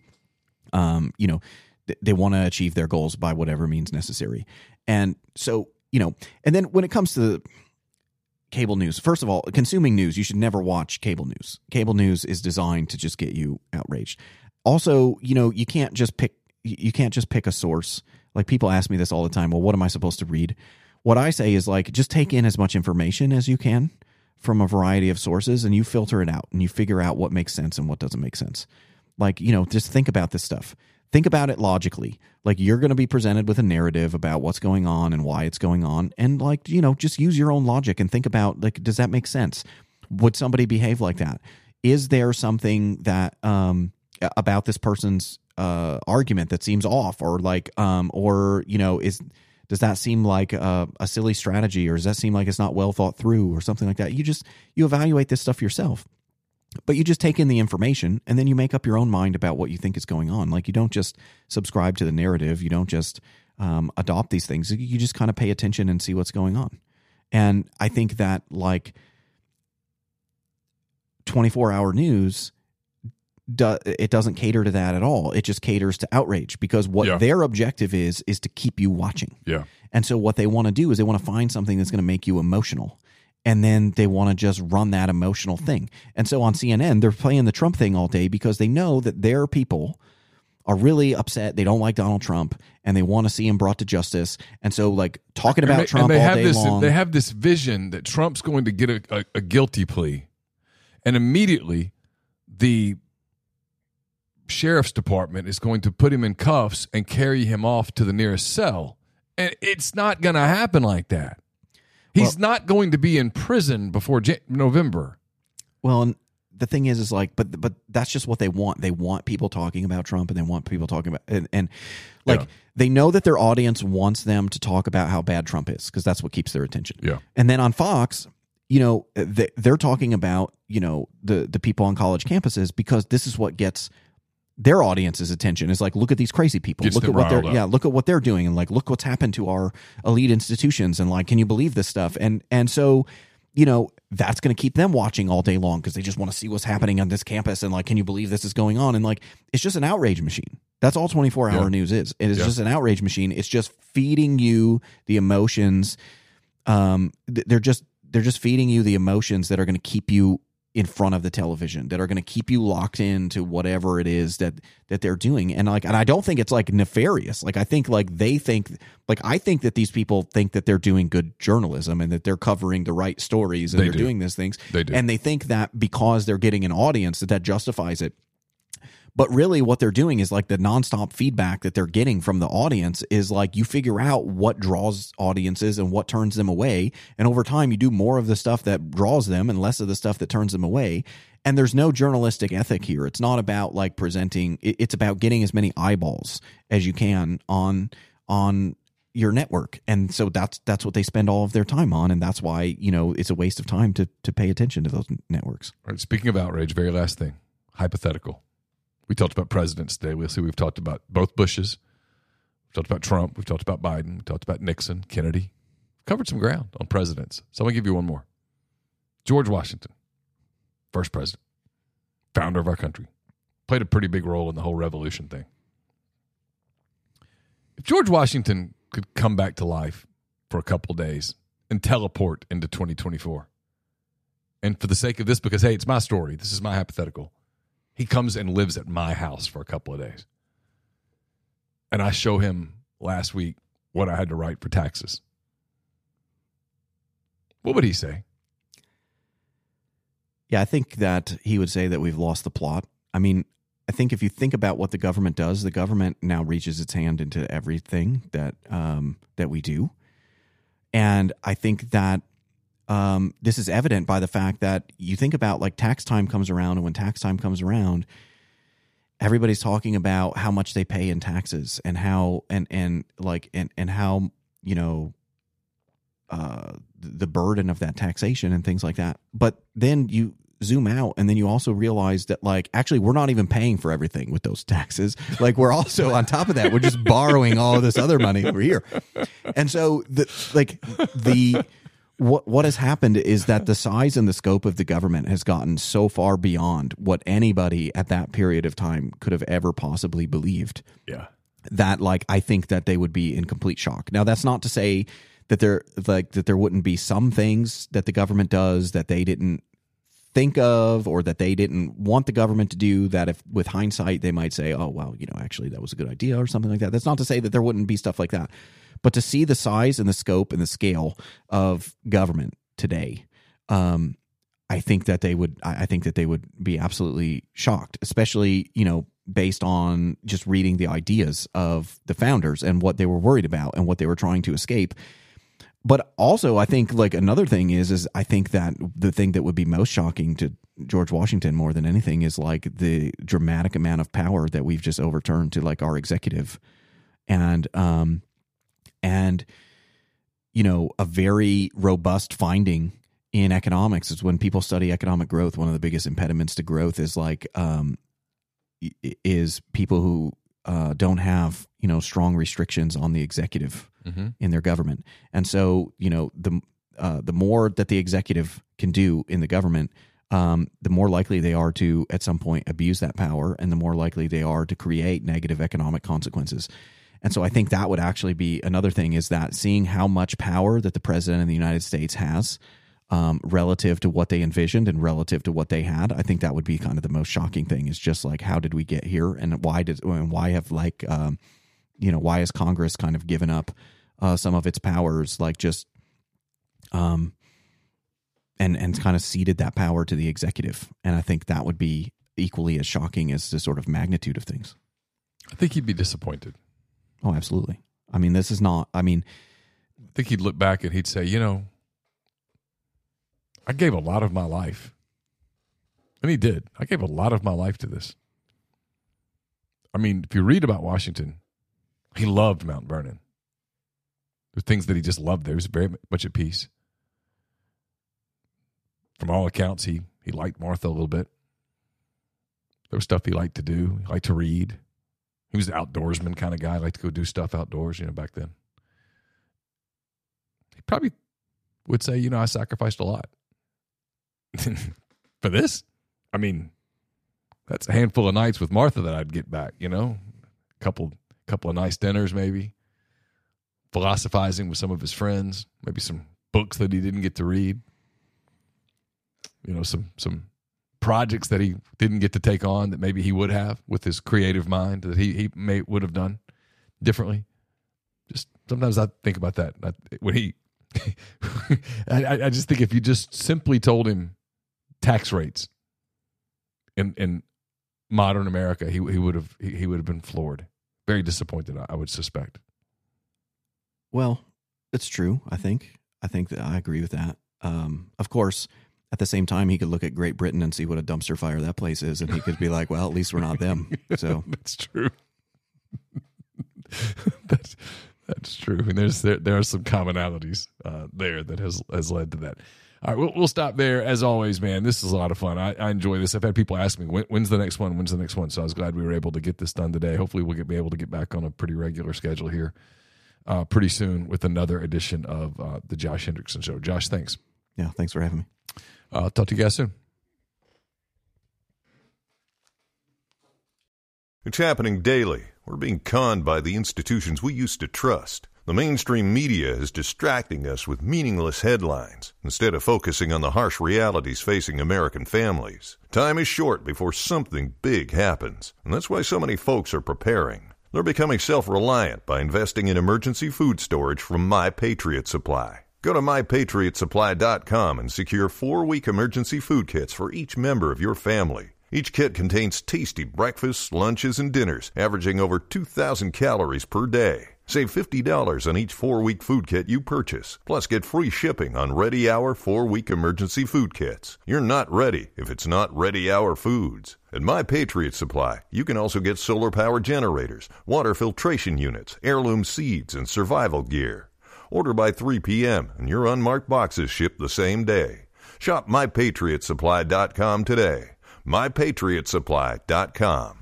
Speaker 3: they want to achieve their goals by whatever means necessary. And so, you know, and then when it comes to cable news, first of all, consuming news, you should never watch cable news. Cable news is designed to just get you outraged. Also, you know, you can't just pick a source. Like, people ask me this all the time. Well, what am I supposed to read? What I say is, like, just take in as much information as you can from a variety of sources, and you filter it out and you figure out what makes sense and what doesn't make sense. Like, you know, just think about this stuff. Think about it logically. Like, you're going to be presented with a narrative about what's going on and why it's going on. And, like, you know, just use your own logic and think about, like, does that make sense? Would somebody behave like that? Is there something that about this person's argument that seems off, or like, or, you know, does that seem like a silly strategy, or does that seem like it's not well thought through, or something like that? You evaluate this stuff yourself, but you just take in the information and then you make up your own mind about what you think is going on. Like, you don't just subscribe to the narrative. You don't just, adopt these things. You just kind of pay attention and see what's going on. And I think that like 24-hour news, it doesn't cater to that at all. It just caters to outrage, because what their objective is to keep you watching.
Speaker 2: Yeah.
Speaker 3: And so what they want to do is they want to find something that's going to make you emotional. And then they want to just run that emotional thing. And so on CNN, they're playing the Trump thing all day because they know that their people are really upset. They don't like Donald Trump and they want to see him brought to justice. And so like talking about Trump all day long.
Speaker 2: They have this vision that Trump's going to get a guilty plea. And immediately the sheriff's department is going to put him in cuffs and carry him off to the nearest cell. And it's not going to happen like that. He's not going to be in prison before November.
Speaker 3: Well, and the thing is like, but that's just what they want. They want people talking about Trump, and they want people talking about and they know that their audience wants them to talk about how bad Trump is, because that's what keeps their attention.
Speaker 2: Yeah.
Speaker 3: And then on Fox, they're talking about the people on college campuses, because this is what gets their audience's attention. Is like, look at these crazy people. Look at what they're doing, and like, look what's happened to our elite institutions, and like, can you believe this stuff? And so, that's going to keep them watching all day long, because they just want to see what's happening on this campus, and like, can you believe this is going on? And like, it's just an outrage machine. That's all 24-hour news is. It is just an outrage machine. It's just feeding you the emotions. They're just feeding you the emotions that are going to keep you in front of the television, that are going to keep you locked into whatever it is that they're doing. And like, and I don't think it's like nefarious. Like, I think like I think that these people think that they're doing good journalism and that they're covering the right stories, and they're doing these things.
Speaker 2: They do.
Speaker 3: And they think that because they're getting an audience that justifies it. But really what they're doing is like the nonstop feedback that they're getting from the audience is like, you figure out what draws audiences and what turns them away. And over time, you do more of the stuff that draws them and less of the stuff that turns them away. And there's no journalistic ethic here. It's not about like presenting. It's about getting as many eyeballs as you can on your network. And so that's what they spend all of their time on. And that's why, it's a waste of time to pay attention to those networks.
Speaker 2: All right, speaking of outrage, very last thing, hypothetical. We talked about presidents today. We've talked about both Bushes. We've talked about Trump. We've talked about Biden. We talked about Nixon, Kennedy. Covered some ground on presidents. So I'm going to give you one more. George Washington, first president, founder of our country, played a pretty big role in the whole revolution thing. If George Washington could come back to life for a couple of days and teleport into 2024, and for the sake of this, because, hey, it's my story, this is my hypothetical, he comes and lives at my house for a couple of days. And I show him last week what I had to write for taxes. What would he say?
Speaker 3: Yeah, I think that he would say that we've lost the plot. I mean, I think if you think about what the government does, the government now reaches its hand into everything that we do. And I think that this is evident by the fact that you think about like tax time comes around, and when tax time comes around, everybody's talking about how much they pay in taxes and how and how the burden of that taxation and things like that. But then you zoom out, and then you also realize that like actually we're not even paying for everything with those taxes. Like we're also on top of that, we're just borrowing all of this other money over here. And so what has happened is that the size and the scope of the government has gotten so far beyond what anybody at that period of time could have ever possibly believed.
Speaker 2: Yeah.
Speaker 3: That like I think that they would be in complete shock. Now that's not to say that there wouldn't be some things that the government does that they didn't think of, or that they didn't want the government to do, that if with hindsight they might say, oh well, actually that was a good idea or something like that. That's not to say that there wouldn't be stuff like that. But to see the size and the scope and the scale of government today, I think that they would be absolutely shocked, especially, based on just reading the ideas of the founders and what they were worried about and what they were trying to escape. But also, I think like another thing is I think that the thing that would be most shocking to George Washington more than anything is like the dramatic amount of power that we've just overturned to like our executive, and a very robust finding in economics is when people study economic growth, one of the biggest impediments to growth is like is people who don't have, strong restrictions on the executive in their government. And so, the more that the executive can do in the government, the more likely they are to, at some point, abuse that power, and the more likely they are to create negative economic consequences. And so I think that would actually be another thing, is that seeing how much power that the president of the United States has relative to what they envisioned and relative to what they had, I think that would be kind of the most shocking thing, is just like, how did we get here, and why has Congress kind of given up some of its powers, like just and kind of ceded that power to the executive. And I think that would be equally as shocking as the sort of magnitude of things.
Speaker 2: I think he'd be disappointed.
Speaker 3: Oh, absolutely. I
Speaker 2: think he'd look back and he'd say, I gave a lot of my life. And he did. I gave a lot of my life to this. I mean, if you read about Washington, he loved Mount Vernon. There's things that he just loved there. He was very much at peace. From all accounts, he liked Martha a little bit. There was stuff he liked to do. He liked to read. He was an outdoorsman kind of guy. He liked to go do stuff outdoors, back then. He probably would say, I sacrificed a lot. For this? I mean, that's a handful of nights with Martha that I'd get back, couple of nice dinners maybe, philosophizing with some of his friends, maybe some books that he didn't get to read, some projects that he didn't get to take on that maybe he would have with his creative mind, that he would have done differently. Just sometimes I think about that when he I just think if you just simply told him tax rates in modern America, he would have been floored, very disappointed, I would suspect.
Speaker 3: Well, it's true. I think that I agree with that. Of course, at the same time, he could look at Great Britain and see what a dumpster fire that place is, and he could be like, "Well, at least we're not them." So
Speaker 2: that's true. That's true. I mean, there are some commonalities there that has led to that. All right, we'll stop there. As always, man, this is a lot of fun. I enjoy this. I've had people ask me, when's the next one? When's the next one? So I was glad we were able to get this done today. Hopefully we'll be able to get back on a pretty regular schedule here pretty soon with another edition of the Josh Hendrickson Show. Josh, thanks.
Speaker 3: Yeah, thanks for having me.
Speaker 2: I'll talk to you guys soon.
Speaker 7: It's happening daily. We're being conned by the institutions we used to trust. The mainstream media is distracting us with meaningless headlines instead of focusing on the harsh realities facing American families. Time is short before something big happens, and that's why so many folks are preparing. They're becoming self-reliant by investing in emergency food storage from My Patriot Supply. Go to MyPatriotSupply.com and secure 4-week emergency food kits for each member of your family. Each kit contains tasty breakfasts, lunches, and dinners, averaging over 2,000 calories per day. Save $50 on each 4-week food kit you purchase. Plus, get free shipping on Ready Hour 4-week emergency food kits. You're not ready if it's not Ready Hour Foods. At My Patriot Supply, you can also get solar power generators, water filtration units, heirloom seeds, and survival gear. Order by 3 p.m. and your unmarked boxes ship the same day. Shop MyPatriotSupply.com today. MyPatriotSupply.com.